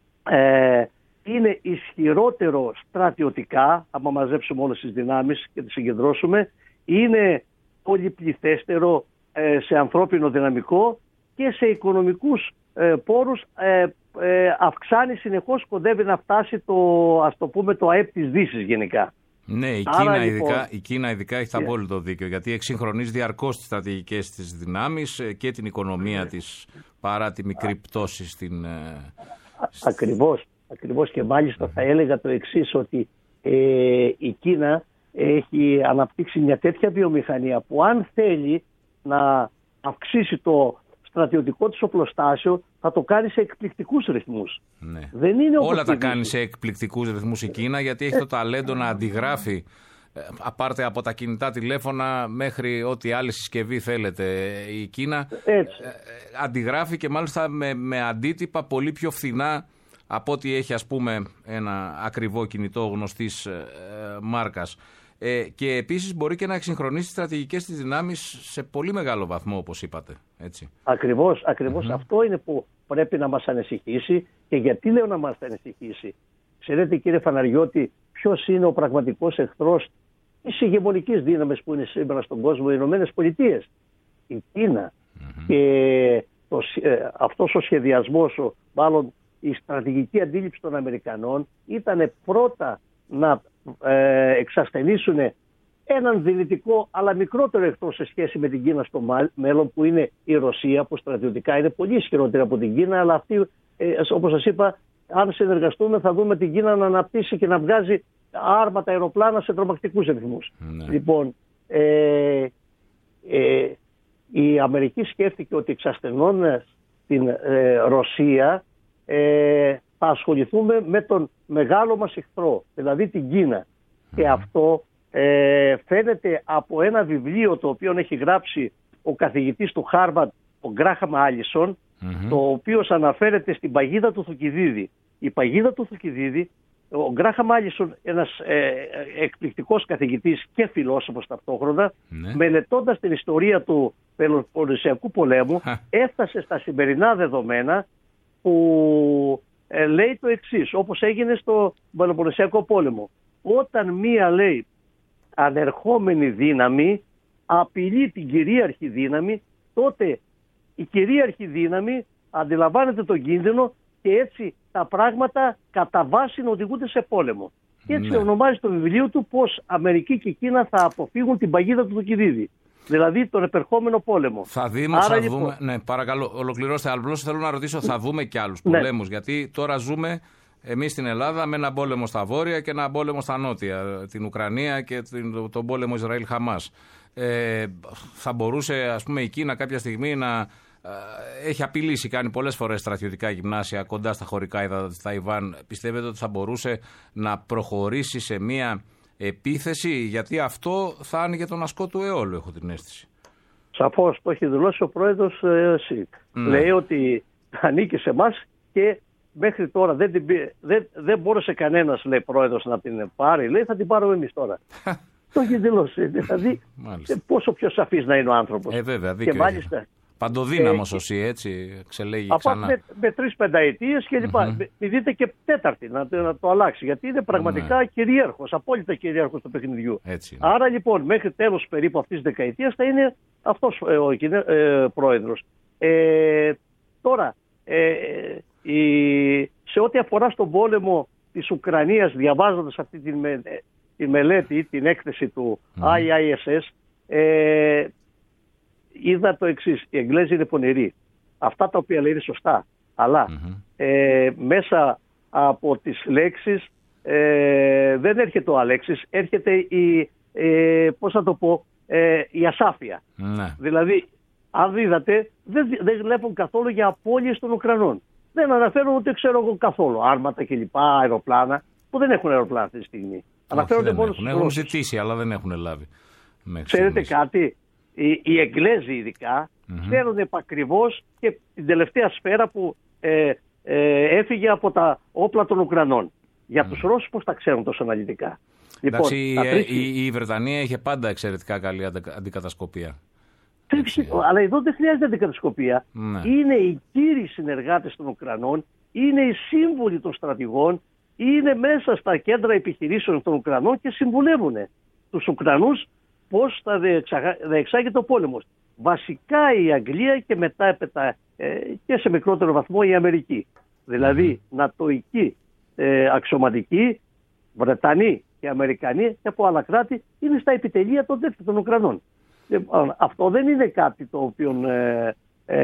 ε, είναι ισχυρότερο στρατιωτικά, άμα μαζέψουμε όλες τις δυνάμεις και τις συγκεντρώσουμε, είναι πολυπληθέστερο ε, σε ανθρώπινο δυναμικό και σε οικονομικούς ε, πόρους, ε, ε, αυξάνει συνεχώς, κοντεύει να φτάσει το, ας το πούμε, το ΑΕΠ της Δύσης γενικά. Ναι, η Άρα, Κίνα, λοιπόν, ειδικά, η Κίνα ειδικά έχει yeah. απόλυτο δίκιο, γιατί εξυγχρονίζει διαρκώς τις στρατηγικές της δυνάμεις και την οικονομία yeah. της, παρά τη μικρή πτώση στην... Ακριβώς, ακριβώς, και μάλιστα θα έλεγα το εξής, ότι ε, η Κίνα έχει αναπτύξει μια τέτοια βιομηχανία που αν θέλει να αυξήσει το στρατιωτικό της οπλοστάσιο θα το κάνει σε εκπληκτικούς ρυθμούς. Ναι. Δεν είναι όλα τα κάνει σε εκπληκτικούς ρυθμούς η Κίνα, γιατί έχει το ταλέντο να αντιγράφει πάρτε από τα κινητά τηλέφωνα μέχρι ό,τι άλλη συσκευή θέλετε. Η Κίνα Έτσι. αντιγράφει και μάλιστα με, με αντίτυπα πολύ πιο φθηνά από ό,τι έχει, ας πούμε, ένα ακριβό κινητό γνωστής ε, μάρκας. Ε, και επίσης μπορεί και να εξυγχρονίσει τις στρατηγικές της δυνάμεις σε πολύ μεγάλο βαθμό, όπως είπατε. Έτσι. Ακριβώς, ακριβώς mm-hmm. αυτό είναι που πρέπει να μας ανησυχήσει. Και γιατί λέω να μας ανησυχήσει? Ξέρετε, κύριε Φαναριώτη, ποιος είναι ο πραγματικός εχθρός της ηγεμονικής δύναμης που είναι σήμερα στον κόσμο? Οι Ηνωμένες Πολιτείες, η Κίνα. Mm-hmm. Και το, ε, αυτός ο σχεδιασμός, ο, μάλλον η στρατηγική αντίληψη των Αμερικανών ήταν πρώτα να ε, εξασθενήσουν έναν δυνητικό αλλά μικρότερο εχθρό σε σχέση με την Κίνα στο μέλλον, που είναι η Ρωσία, που στρατιωτικά είναι πολύ ισχυρότερη από την Κίνα, αλλά αυτή, ε, όπως σας είπα, αν συνεργαστούμε θα δούμε την Κίνα να αναπτύσσει και να βγάζει άρματα, αεροπλάνα σε τρομακτικούς ρυθμούς. Ναι. Λοιπόν, ε, ε, η Αμερική σκέφτηκε ότι εξασθενώντας την ε, Ρωσία ε, θα ασχοληθούμε με τον μεγάλο μας εχθρό, δηλαδή την Κίνα. Mm. Και αυτό ε, φαίνεται από ένα βιβλίο το οποίο έχει γράψει ο καθηγητής του Χάρβαρντ, ο Γκράχαμ Άλισον, mm-hmm. το οποίο αναφέρεται στην παγίδα του Θουκυδίδη. Η παγίδα του Θουκυδίδη, ο Γκράχαμ Άλισον, ένας ε, εκπληκτικός καθηγητής και φιλόσοφος ταυτόχρονα, mm-hmm. μελετώντας την ιστορία του Πελοποννησιακού πολέμου, έφτασε στα σημερινά δεδομένα που ε, λέει το εξής, όπως έγινε στο Πελοποννησιακό πόλεμο. Όταν μία, λέει, ανερχόμενη δύναμη απειλεί την κυρίαρχη δύναμη, τότε η κυρίαρχη δύναμη αντιλαμβάνεται τον κίνδυνο και έτσι τα πράγματα κατά βάση οδηγούνται σε πόλεμο. Και έτσι ναι. ονομάζει το βιβλίο του πως Αμερική και Κίνα θα αποφύγουν την παγίδα του Θουκυδίδη. Δηλαδή τον επερχόμενο πόλεμο. Θα δούμε, Άρα, θα λοιπόν... δούμε. Ναι, παρακαλώ, ολοκληρώστε. Απλώς θέλω να ρωτήσω, θα δούμε και άλλους πολέμους. Ναι. Γιατί τώρα ζούμε εμείς στην Ελλάδα με ένα πόλεμο στα βόρεια και ένα πόλεμο στα νότια. Την Ουκρανία και την, τον πόλεμο Ισραήλ-Χαμάς. Ε, θα μπορούσε, ας πούμε, η Κίνα κάποια στιγμή να ε, έχει απειλήσει, κάνει πολλές φορές στρατιωτικά γυμνάσια κοντά στα χωρικά της Ταϊβάν. Πιστεύετε ότι θα μπορούσε να προχωρήσει σε μια επίθεση? Γιατί αυτό θα άνοιγε τον ασκό του αιώλου, έχω την αίσθηση. Σαφώς, το έχει δηλώσει ο πρόεδρος ε, ΣΥΚ. Ναι. Λέει ότι ανήκει σε εμάς και μέχρι τώρα δεν, την, δεν, δεν μπόρεσε κανένας, λέει, πρόεδρος να την πάρει. Λέει, θα την πάρουμε εμείς τώρα. Το έχει δηλώσει. Δηλαδή, πόσο πιο σαφής να είναι ο άνθρωπος. Ε, βέβαια, δίκιο. Και μάλιστα, παντοδύναμος ε, οσί, έτσι, εξελέγει ξανά. Με, με τρεις πενταετίες και λοιπά. Mm-hmm. Μη δείτε και τέταρτη να, να το αλλάξει. Γιατί είναι πραγματικά mm-hmm. κυρίαρχος, απόλυτα κυρίαρχος του παιχνιδιού. Έτσι, ναι. Άρα λοιπόν, μέχρι τέλος περίπου αυτής της δεκαετίας θα είναι αυτός ε, ο ε, πρόεδρος. Ε, τώρα, ε, η, σε ό,τι αφορά στον πόλεμο της Ουκρανίας, διαβάζοντας αυτή τη, με, τη μελέτη, την έκθεση του mm. άι άι ες ες, ε, είδα το εξής. Οι Εγγλέζοι είναι πονηροί. Αυτά τα οποία λέει είναι σωστά. Αλλά mm-hmm. ε, μέσα από τις λέξεις ε, δεν έρχεται ο Αλέξης, έρχεται η, ε, πώς θα το πω, ε, η ασάφεια. Mm-hmm. Δηλαδή, αν είδατε, δεν, δεν βλέπουν καθόλου για απώλειες των Ουκρανών. Δεν αναφέρουν ούτε, ξέρω εγώ, καθόλου άρματα κλπ, αεροπλάνα, που δεν έχουν αεροπλάνα αυτή τη στιγμή. Αναφέρονται μόνο στους Έχουν ζητήσει, αλλά δεν έχουν λάβει. Ξέρετε κάτι, οι, οι Εγγλέζοι ειδικά mm-hmm. ξέρουν επακριβώς και την τελευταία σφαίρα που ε, ε, έφυγε από τα όπλα των Ουκρανών. Για mm. τους Ρώσους πώς τα ξέρουν τόσο αναλυτικά? Εντάξει, λοιπόν, η, τρεις... η, η Βρετανία είχε πάντα εξαιρετικά καλή αντικατασκοπία. Αλλά εδώ δεν χρειάζεται αντικατασκοπία. Ναι. Είναι οι κύριοι συνεργάτες των Ουκρανών, είναι οι σύμβουλοι των στρατηγών, είναι μέσα στα κέντρα επιχειρήσεων των Ουκρανών και συμβουλεύουν τους Ουκρανούς πώς θα διεξάγεται ο πόλεμος. Βασικά η Αγγλία και μετά έπειτα ε, και σε μικρότερο βαθμό η Αμερική. Δηλαδή mm. νατοικοί, ε, αξιωματικοί, Βρετανοί και Αμερικανοί και από άλλα κράτη είναι στα επιτελεία των τέτοιων των Ουκρανών. Λοιπόν, αυτό δεν είναι κάτι το οποίο ε,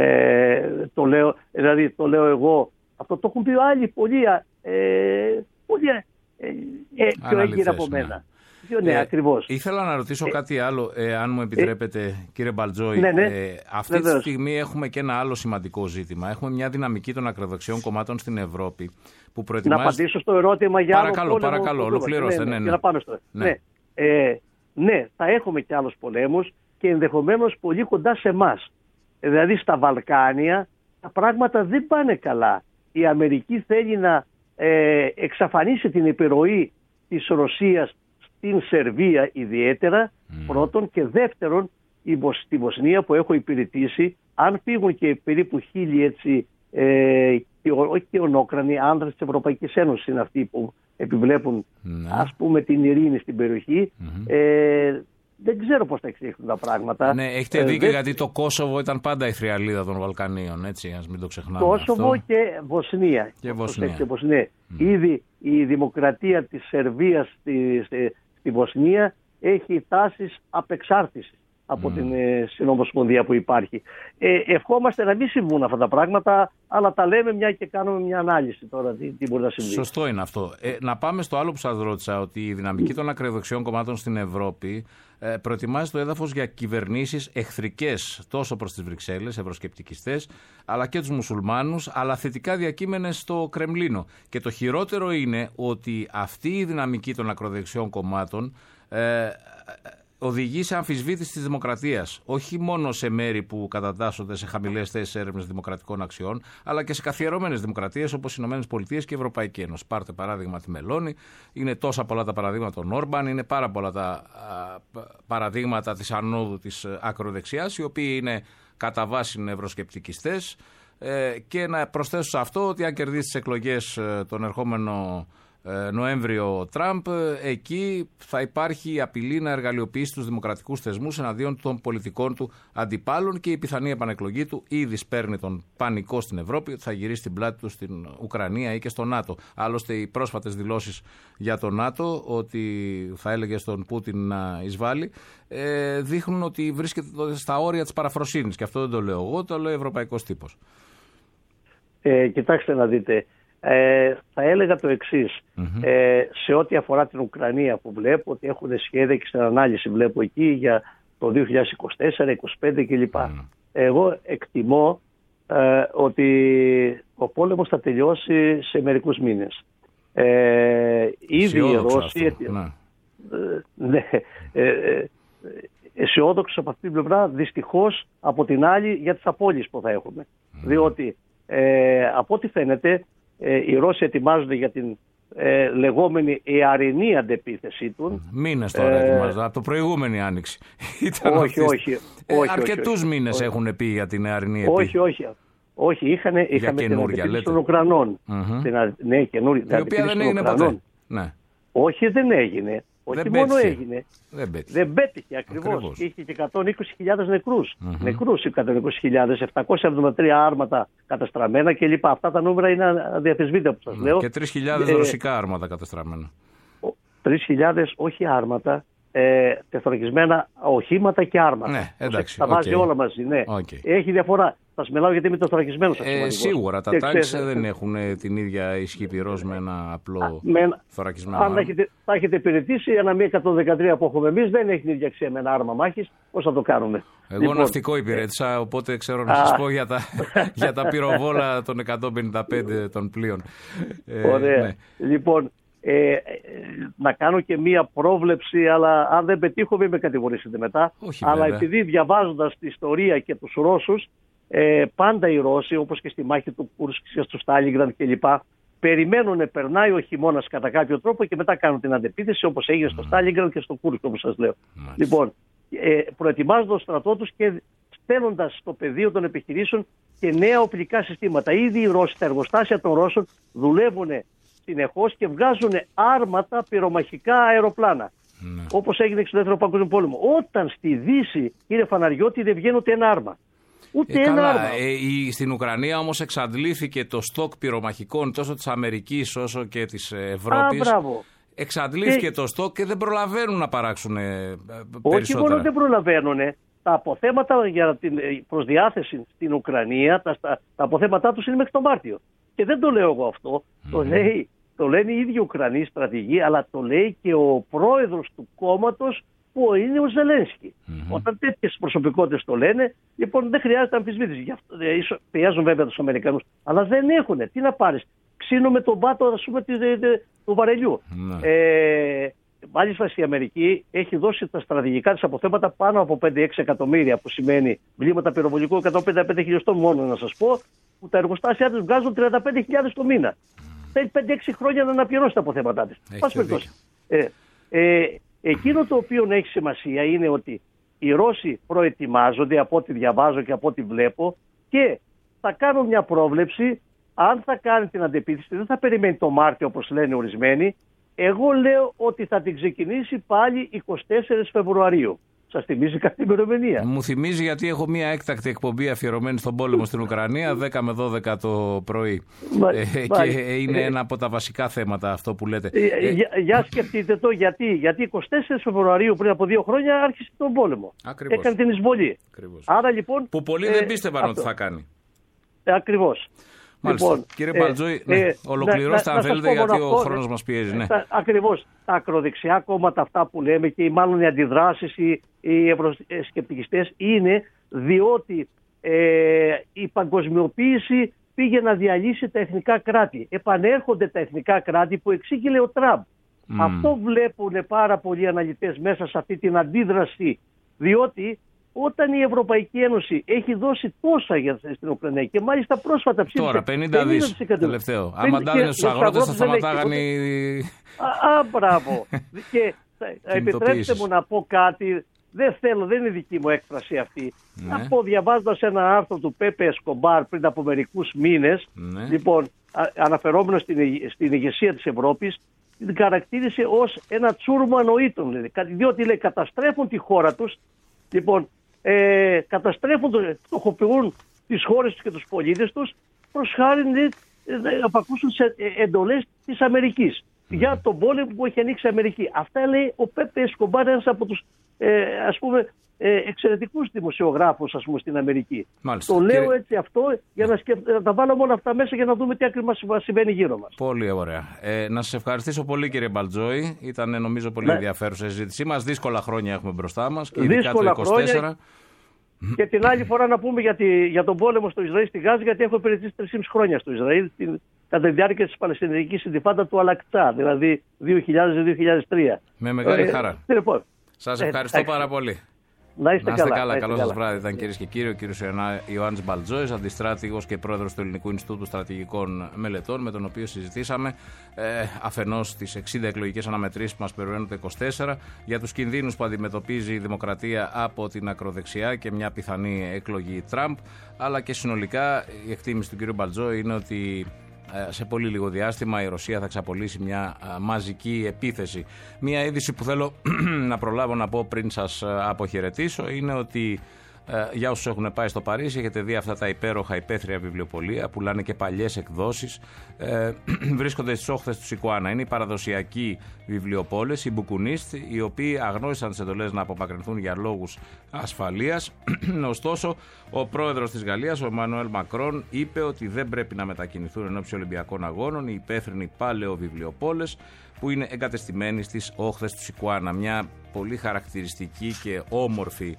ε, το λέω, δηλαδή το λέω εγώ. Αυτό το έχουν πει άλλοι πολύ, ε, πολύ ε, ε, πιο έγκυρα από μένα. Ναι, ε, ακριβώς. Ήθελα να ρωτήσω ε, κάτι άλλο, ε, αν μου επιτρέπετε, ε, κύριε Μπαλτζόη. Ναι, ναι, ε, αυτή βεβαίως. Τη στιγμή έχουμε και ένα άλλο σημαντικό ζήτημα. Έχουμε μια δυναμική των ακροδεξιών κομμάτων στην Ευρώπη που προετοιμάζει... Να απαντήσω στο ερώτημα για παρακαλώ, άλλο πόλεμο. Παρακαλώ, ολοκληρώστε. Ναι, ναι, ναι, ναι. Να πάμε στο... ναι. Ναι. Ε, ναι, θα έχουμε και άλλους πολέμους και ενδεχομένως πολύ κοντά σε εμάς. Δηλαδή στα Βαλκάνια τα πράγματα δεν πάνε καλά. Η Αμερική θέλει να ε, εξαφανίσει την επιρροή της Ρωσίας στην Σερβία ιδιαίτερα, mm. πρώτον, και δεύτερον, η, στη Βοσνία που έχω υπηρετήσει, αν φύγουν και περίπου χίλιοι έτσι, ε, και, όχι και ονόκρανοι άνδρες της Ευρωπαϊκής Ένωσης είναι αυτοί που επιβλέπουν mm. ας πούμε την ειρήνη στην περιοχή, mm-hmm. ε, δεν ξέρω πώς θα εξελιχθούν τα πράγματα. Ναι, έχετε ε, δίκιο, δε... γιατί το Κόσοβο ήταν πάντα η θριαλίδα των Βαλκανίων, έτσι, ας μην το ξεχνάμε. Κόσοβο αυτό. και Βοσνία. Και Βοσνία. Και Βοσνία. Mm. Ήδη η δημοκρατία της Σερβίας στη, στη, στη Βοσνία έχει τάσεις απεξάρτησης από mm. την ε, συνομοσπονδία που υπάρχει. Ε, ευχόμαστε να μην συμβούν αυτά τα πράγματα, αλλά τα λέμε μια και κάνουμε μια ανάλυση τώρα τι, τι μπορεί να συμβεί. Σωστό είναι αυτό. Ε, να πάμε στο άλλο που σας ρώτησα, ότι η δυναμική των ακροδεξιών κομμάτων στην Ευρώπη ε, προετοιμάζει το έδαφος για κυβερνήσεις εχθρικές τόσο προς τις Βρυξέλλες, ευρωσκεπτικιστές, αλλά και τους μουσουλμάνους, αλλά θετικά διακείμενες στο Κρεμλίνο. Και το χειρότερο είναι ότι αυτή η δυναμική των ακροδεξιών κομμάτων ε, οδηγεί σε αμφισβήτηση της δημοκρατίας. Όχι μόνο σε μέρη που κατατάσσονται σε χαμηλές θέσεις έρευνας δημοκρατικών αξιών, αλλά και σε καθιερωμένες δημοκρατίες όπως οι ΗΠΑ και η Ευρωπαϊκή Ένωση. Πάρτε παράδειγμα τη Μελώνη. Είναι τόσα πολλά τα παραδείγματα των Όρμπαν, είναι πάρα πολλά τα α, παραδείγματα της ανόδου της ακροδεξιάς, οι οποίοι είναι κατά βάση ευρωσκεπτικιστές. Ε, και να προσθέσω σε αυτό ότι αν κερδίσει τις εκλογές ε, τον ερχόμενο Νοέμβριο Τραμπ, εκεί θα υπάρχει η απειλή να εργαλειοποιήσει τους δημοκρατικούς θεσμούς εναντίον των πολιτικών του αντιπάλων και η πιθανή επανεκλογή του ήδη σπέρνει τον πανικό στην Ευρώπη ότι θα γυρίσει την πλάτη του στην Ουκρανία ή και στο ΝΑΤΟ. Άλλωστε οι πρόσφατες δηλώσεις για το ΝΑΤΟ ότι θα έλεγε στον Πούτιν να εισβάλλει ε, δείχνουν ότι βρίσκεται στα όρια της παραφροσύνης, και αυτό δεν το λέω εγώ, το λέει ο ευρωπαϊκός τύπος. Ε, κοιτάξτε να δείτε. Ε, θα έλεγα το εξής. Mm-hmm. Ε, σε ό,τι αφορά την Ουκρανία που βλέπω ότι έχουν σχέδια και στην ανάλυση βλέπω εκεί για το δύο χιλιάδες είκοσι τέσσερα, είκοσι πέντε κλπ. Mm. Εγώ εκτιμώ ε, ότι ο πόλεμος θα τελειώσει σε μερικούς μήνες. Ε, ήδη οι Ρώσοι... Ε, ναι, ε, ε, αισιόδοξος από αυτή την πλευρά, δυστυχώς από την άλλη για τις απώλειες που θα έχουμε. Mm. Διότι ε, από ό,τι φαίνεται οι Ρώσοι ετοιμάζονται για την ε, λεγόμενη ιαρινή αντεπίθεσή του. Μήνες τώρα ε, ετοιμάζονται, από το προηγούμενη άνοιξη. Ήταν όχι, όχι, ε, όχι. Αρκετούς μήνες όχι. έχουν πει για την ιαρινή επίθεση. Όχι, όχι. Όχι, είχαν, είχαμε την αντεπίθεση των Ουκρανών. Mm-hmm. Την, ναι, καινούρια. Η οποία δεν έγινε ποτέ. Ναι. Όχι, δεν έγινε. Όχι δεν μόνο πέτυχε. έγινε. Δεν πέτυχε, δεν πέτυχε ακριβώς. ακριβώς. Και είχε και εκατόν είκοσι χιλιάδες νεκρούς. Mm-hmm. Νεκρούς εκατόν είκοσι χιλιάδες, επτακόσια εβδομήντα τρία άρματα καταστραμμένα κλπ. Αυτά τα νούμερα είναι αδιαφεσβήτητα που σας λέω. Και τρεις χιλιάδες ε, ρωσικά άρματα καταστραμμένα. τρεις χιλιάδες όχι άρματα, ε, τεθωρακισμένα οχήματα και άρματα. Ναι, εντάξει. Τα βάζει okay. όλα μαζί. Ναι. Okay. Έχει διαφορά. Θα σας μιλάω γιατί είμαι τεθωρακισμένος. Ε, σίγουρα. Τα τάγκς δεν έχουν την ίδια ισχύ πυρός με ένα απλό με, θωρακισμένο. Αν έχετε, θα έχετε υπηρετήσει ένα μη εκατόν δεκατρία που έχουμε εμείς, δεν έχει την ίδια αξία με ένα άρμα μάχης. Πώς θα το κάνουμε. Εγώ λοιπόν, ναυτικό υπηρέτησα, οπότε ξέρω να σας πω για τα, για τα πυροβόλα των εκατόν πενήντα πέντε των πλοίων. Ωραία. Ε, ναι. Λοιπόν, Ε, να κάνω και μία πρόβλεψη, αλλά αν δεν πετύχω μην με κατηγορήσετε μετά. Όχι, αλλά βέβαια. επειδή διαβάζοντας τη ιστορία και τους Ρώσους, ε, πάντα οι Ρώσοι, όπως και στη μάχη του Κούρσκ και στο Στάλινγκραντ κλπ, περιμένουν, περνάει ο χειμώνας κατά κάποιο τρόπο και μετά κάνουν την αντεπίθεση, όπως έγινε mm. στο Στάλινγκραντ και στο Κούρσκ, όπως σας λέω. Mm. Λοιπόν, ε, προετοιμάζοντας το στρατό τους και στέλνοντας στο πεδίο των επιχειρήσεων και νέα οπλικά συστήματα. Ήδη οι Ρώσοι, τα εργοστάσια των Ρώσων δουλεύουν συνεχώς και βγάζουν άρματα πυρομαχικά αεροπλάνα. Ναι. Όπως έγινε και στο Δεύτερο Παγκόσμιο Πόλεμο. Όταν στη Δύση, κύριε Φαναριώτη, δεν βγαίνει ούτε ένα άρμα. Ούτε ε, ένα καλά, άρμα. Ε, η, στην Ουκρανία όμως εξαντλήθηκε το στόκ πυρομαχικών τόσο της Αμερικής όσο και της Ευρώπης. Α, μπράβο. Εξαντλήθηκε και... το στόκ και δεν προλαβαίνουν να παράξουν ε, περισσότερα. Όχι μόνο δεν προλαβαίνουν. Τα αποθέματα για την προσδιάθεση στην Ουκρανία, τα, τα, τα αποθέματά τους είναι μέχρι τον Μάρτιο. Και δεν το λέω εγώ αυτό. Mm. Το, λέει, το λένε οι ίδιοι Ουκρανοί στρατηγοί, αλλά το λέει και ο πρόεδρος του κόμματος που είναι ο Ζελένσκι. Mm-hmm. Όταν τέτοιες προσωπικότητες το λένε, λοιπόν δεν χρειάζεται αμφισβήτηση. Γι' αυτό ε, πιέζουν βέβαια τους Αμερικανούς. Αλλά δεν έχουν. Τι να πάρεις. Ξύνω με τον πάτο, ας πούμε, του βαρελιού. Mm-hmm. Ε, μάλιστα η Αμερική έχει δώσει τα στρατηγικά της αποθέματα πάνω από πέντε έξι εκατομμύρια, που σημαίνει βλήματα πυροβολικού εκατόν πενήντα πέντε χιλιοστών μόνο, να σας πω, που τα εργοστάσια τους βγάζουν τριάντα πέντε χιλιάδες το μήνα. Θέλει πέντε έξι χρόνια να αναπληρώσει τα αποθέματά της. Ε, ε, εκείνο το οποίο έχει σημασία είναι ότι οι Ρώσοι προετοιμάζονται, από ό,τι διαβάζω και από ό,τι βλέπω, και θα κάνουν μια πρόβλεψη. Αν θα κάνει την αντεπίθεση, δεν θα περιμένει το Μάρτιο όπως λένε ορισμένοι. Εγώ λέω ότι θα την ξεκινήσει πάλι εικοστή τέταρτη Φεβρουαρίου. Σας θυμίζει κάτι ημερομηνία? Μου θυμίζει, γιατί έχω μια έκτακτη εκπομπή αφιερωμένη στον πόλεμο στην Ουκρανία, δέκα με δώδεκα το πρωί. Μα, ε, και είναι ε, ένα από τα βασικά θέματα αυτό που λέτε. Ε, ε, για, για σκεφτείτε το, γιατί, γιατί εικοστή τέταρτη Φεβρουαρίου πριν από δύο χρόνια άρχισε τον πόλεμο. Ακριβώς. Έκανε την εισβολή. Ακριβώς. Άρα, λοιπόν, που πολλοί ε, δεν πίστευαν ότι θα κάνει. Ε, ακριβώς. Μάλιστα. Λοιπόν, κύριε Μπαλτζόη, ναι, ε, ολοκληρώστε να, αν θέλετε, γιατί αυτό, ο χρόνος μας πιέζει. Ναι. Ακριβώς. Τα ακροδεξιά κόμματα αυτά που λέμε και μάλλον οι αντιδράσεις, οι, οι ευρωσκεπτικιστές, είναι διότι ε, η παγκοσμιοποίηση πήγε να διαλύσει τα εθνικά κράτη. Επανέρχονται τα εθνικά κράτη που εξήγηλε ο Τραμπ. Mm. Αυτό βλέπουν πάρα πολλοί αναλυτές μέσα σε αυτή την αντίδραση, διότι όταν η Ευρωπαϊκή Ένωση έχει δώσει τόσα για στην Ουκρανία και μάλιστα πρόσφατα ψήφισε. Τώρα πενήντα δις τελευταίο. Άμα τα έδινε στους αγρότες θα σταματάγαν οι... Α, μπράβο. Και επιτρέψτε μου να πω κάτι. Δεν θέλω, δεν είναι δική μου έκφραση αυτή. Ναι. Να πω, διαβάζοντας ένα άρθρο του Πέπε Εσκομπάρ πριν από μερικούς μήνες, ναι. λοιπόν, αναφερόμενο στην, στην ηγεσία της Ευρώπης, την χαρακτήρισε ως ένα τσούρμο ανοήτων. Διότι λέει, καταστρέφουν τη χώρα τους. Λοιπόν, ε, καταστρέφουν, φτωχοποιούν τις χώρες τους και τους πολίτες τους προς χάρη να απακούσουν σε εντολές της Αμερικής mm. για τον πόλεμο που έχει ανοίξει η Αμερική. Αυτά λέει ο Πέπε Εσκομπάρ, ένας από τους ε, ας πούμε, ε, εξαιρετικούς δημοσιογράφους, ας πούμε, στην Αμερική. Μάλιστα. Το λέω κύριε... έτσι αυτό για να, σκεφ... να τα βάλουμε όλα αυτά μέσα για να δούμε τι ακριβώς συμβαίνει γύρω μας. Πολύ ωραία. Ε, να σας ευχαριστήσω πολύ, κύριε Μπαλτζόη. Ήταν νομίζω πολύ ναι. ενδιαφέρουσα η συζήτησή μας. Δύσκολα χρόνια έχουμε μπροστά μας και ειδικά το είκοσι τέσσερα. Χρόνια. Και την άλλη φορά να πούμε για, τη, για τον πόλεμο στο Ισραήλ στη Γάζα, γιατί έχω υπηρετήσει τρία και μισό χρόνια στο Ισραήλ την, κατά τη διάρκεια της Παλαιστινιακής Συντιφάντα του Αλακτζά, δηλαδή δύο χιλιάδες με δύο χιλιάδες τρία. Με μεγάλη ε, χαρά. Λοιπόν, σας ευχαριστώ ε, πάρα πολύ. Να είστε, να είστε καλά. καλά. Καλό σας βράδυ. Ήταν, κυρίες και κύριοι, ο κύριος Ιωάννης Μπαλτζόης, αντιστράτηγος και πρόεδρος του Ελληνικού Ινστιτούτου Στρατηγικών Μελετών, με τον οποίο συζητήσαμε ε, αφενός τις εξήντα εκλογικές αναμετρήσεις που μας περιμένουν το είκοσι τέσσερα, για τους κινδύνους που αντιμετωπίζει η δημοκρατία από την ακροδεξιά και μια πιθανή εκλογή Τραμπ, αλλά και συνολικά η εκτίμηση του κύριου Μπαλτζόη είναι ότι σε πολύ λίγο διάστημα η Ρωσία θα εξαπολύσει μια μαζική επίθεση. Μια είδηση που θέλω να προλάβω να πω πριν σας αποχαιρετήσω είναι ότι ε, για όσους έχουν πάει στο Παρίσι, έχετε δει αυτά τα υπέροχα υπαίθρια βιβλιοπωλεία, πουλάνε και παλιές εκδόσεις, ε, βρίσκονται στις όχθες του Σικουάνα. Είναι η παραδοσιακή βιβλιοπόλες, οι Μπουκουνίστ, οι οποίοι αγνώρισαν τις εντολές να απομακρυνθούν για λόγους ασφαλείας. Ωστόσο, ο πρόεδρος της Γαλλίας, ο Εμμανουέλ Μακρόν, είπε ότι δεν πρέπει να μετακινηθούν ενόψει Ολυμπιακών Αγώνων οι υπεύθυνοι παλαιοβιβλιοπόλες που είναι εγκατεστημένοι στις όχθες του Σικουάνα. Μια πολύ χαρακτηριστική και όμορφη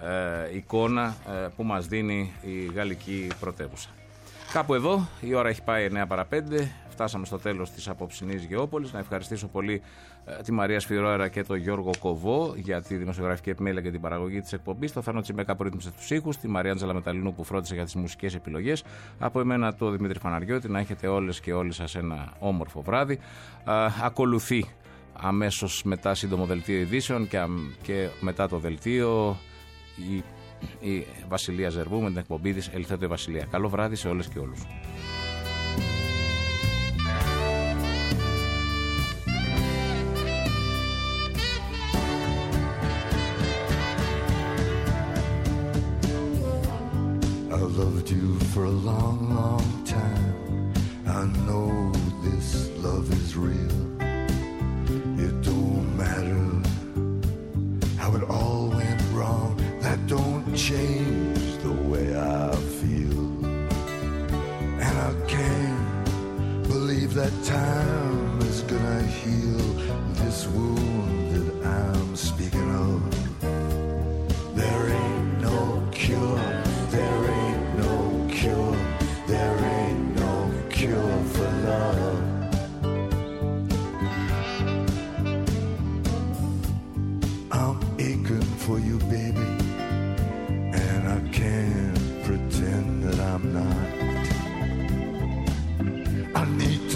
Ε, εικόνα ε, που μας δίνει η γαλλική πρωτεύουσα. Κάπου εδώ η ώρα έχει πάει εννιά παρά πέντε. Φτάσαμε στο τέλος της απόψινής Γεώπολης. Να ευχαριστήσω πολύ ε, τη Μαρία Σφυρόερα και τον Γιώργο Κοβό για τη δημοσιογραφική επιμέλεια και την παραγωγή της εκπομπής. Το Θάνο Τσιμέκα που ρύθμισε τους ήχους. Τη Μαρία Άντζελα Μεταλλινού που φρόντισε για τις μουσικές επιλογές. Από εμένα το Δημήτρη Φαναριώτη. Να έχετε όλες και όλοι σας ένα όμορφο βράδυ. Ε, ακολουθεί αμέσως μετά σύντομο δελτίο ειδήσεων και, και μετά το δελτίο Η, η Βασιλεία Ζερβού με την εκπομπή της Ελθέτω η Βασιλεία. Καλό βράδυ σε όλες και όλους. I loved you for a long, long time. I know this love is real. It don't matter how it all went wrong. That don't change the way I feel. And I can't believe that time is gonna heal this wound that I'm speaking of. There ain't no cure, there ain't no cure, there ain't no cure for love.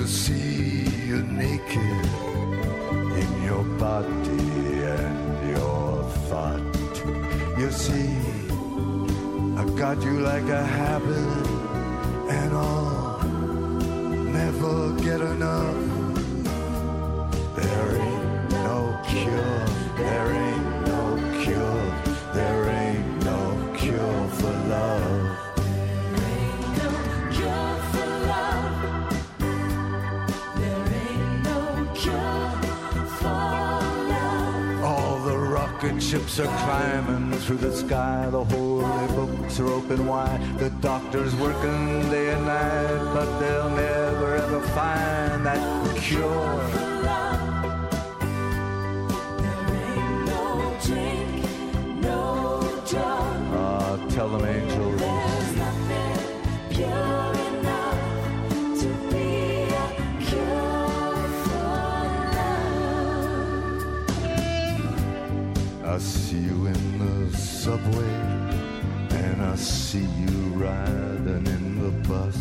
to see you naked in your body and your thought. You see, I've got you like a habit, and I'll never get enough. There ain't no cure, there ain't no cure, there ain't no cure for love. Rocket ships are climbing through the sky. The holy books are open wide. The doctors working day and night, but they'll never ever find that cure. There ain't no drink, no drug. Ah, tell them, angels. There's nothing pure enough to be a cure for love. I see you in the subway, and I see you riding in the bus.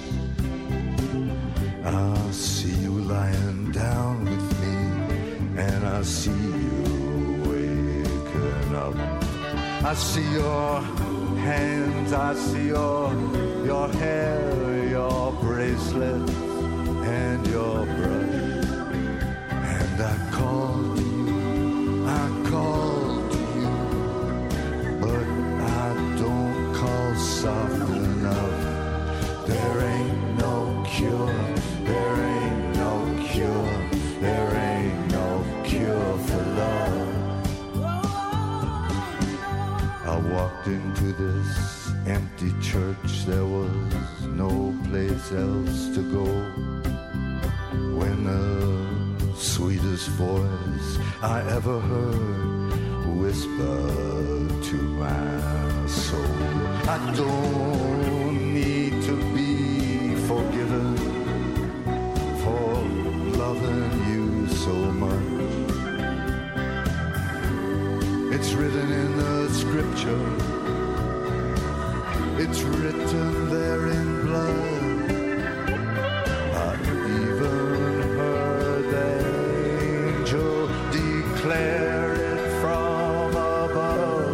I see you lying down with me, and I see you waking up. I see your hands, I see your, your hair, your bracelet, and your brush. And I call to you, I call soft enough. There ain't no cure, there ain't no cure, there ain't no cure for love. I walked into this empty church, there was no place else to go. When the sweetest voice I ever heard whispered to my soul, I don't need to be forgiven for loving you so much. It's written in the scripture, it's written there in blood. I even heard the angel declare it from above.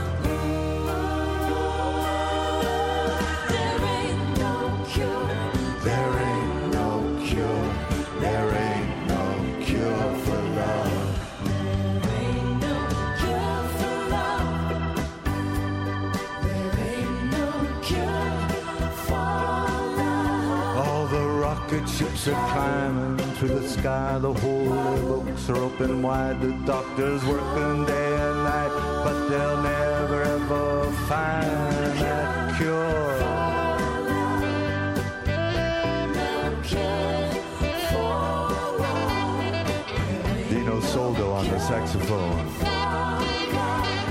There ain't no cure, there ain't no cure, there ain't no cure for love. There ain't no cure for love. There ain't no cure for love. All the rocket ships are climbing through the sky. The holy books are open wide. The doctors working day and night, but they'll never ever find that cure. Dino Soldo on the saxophone.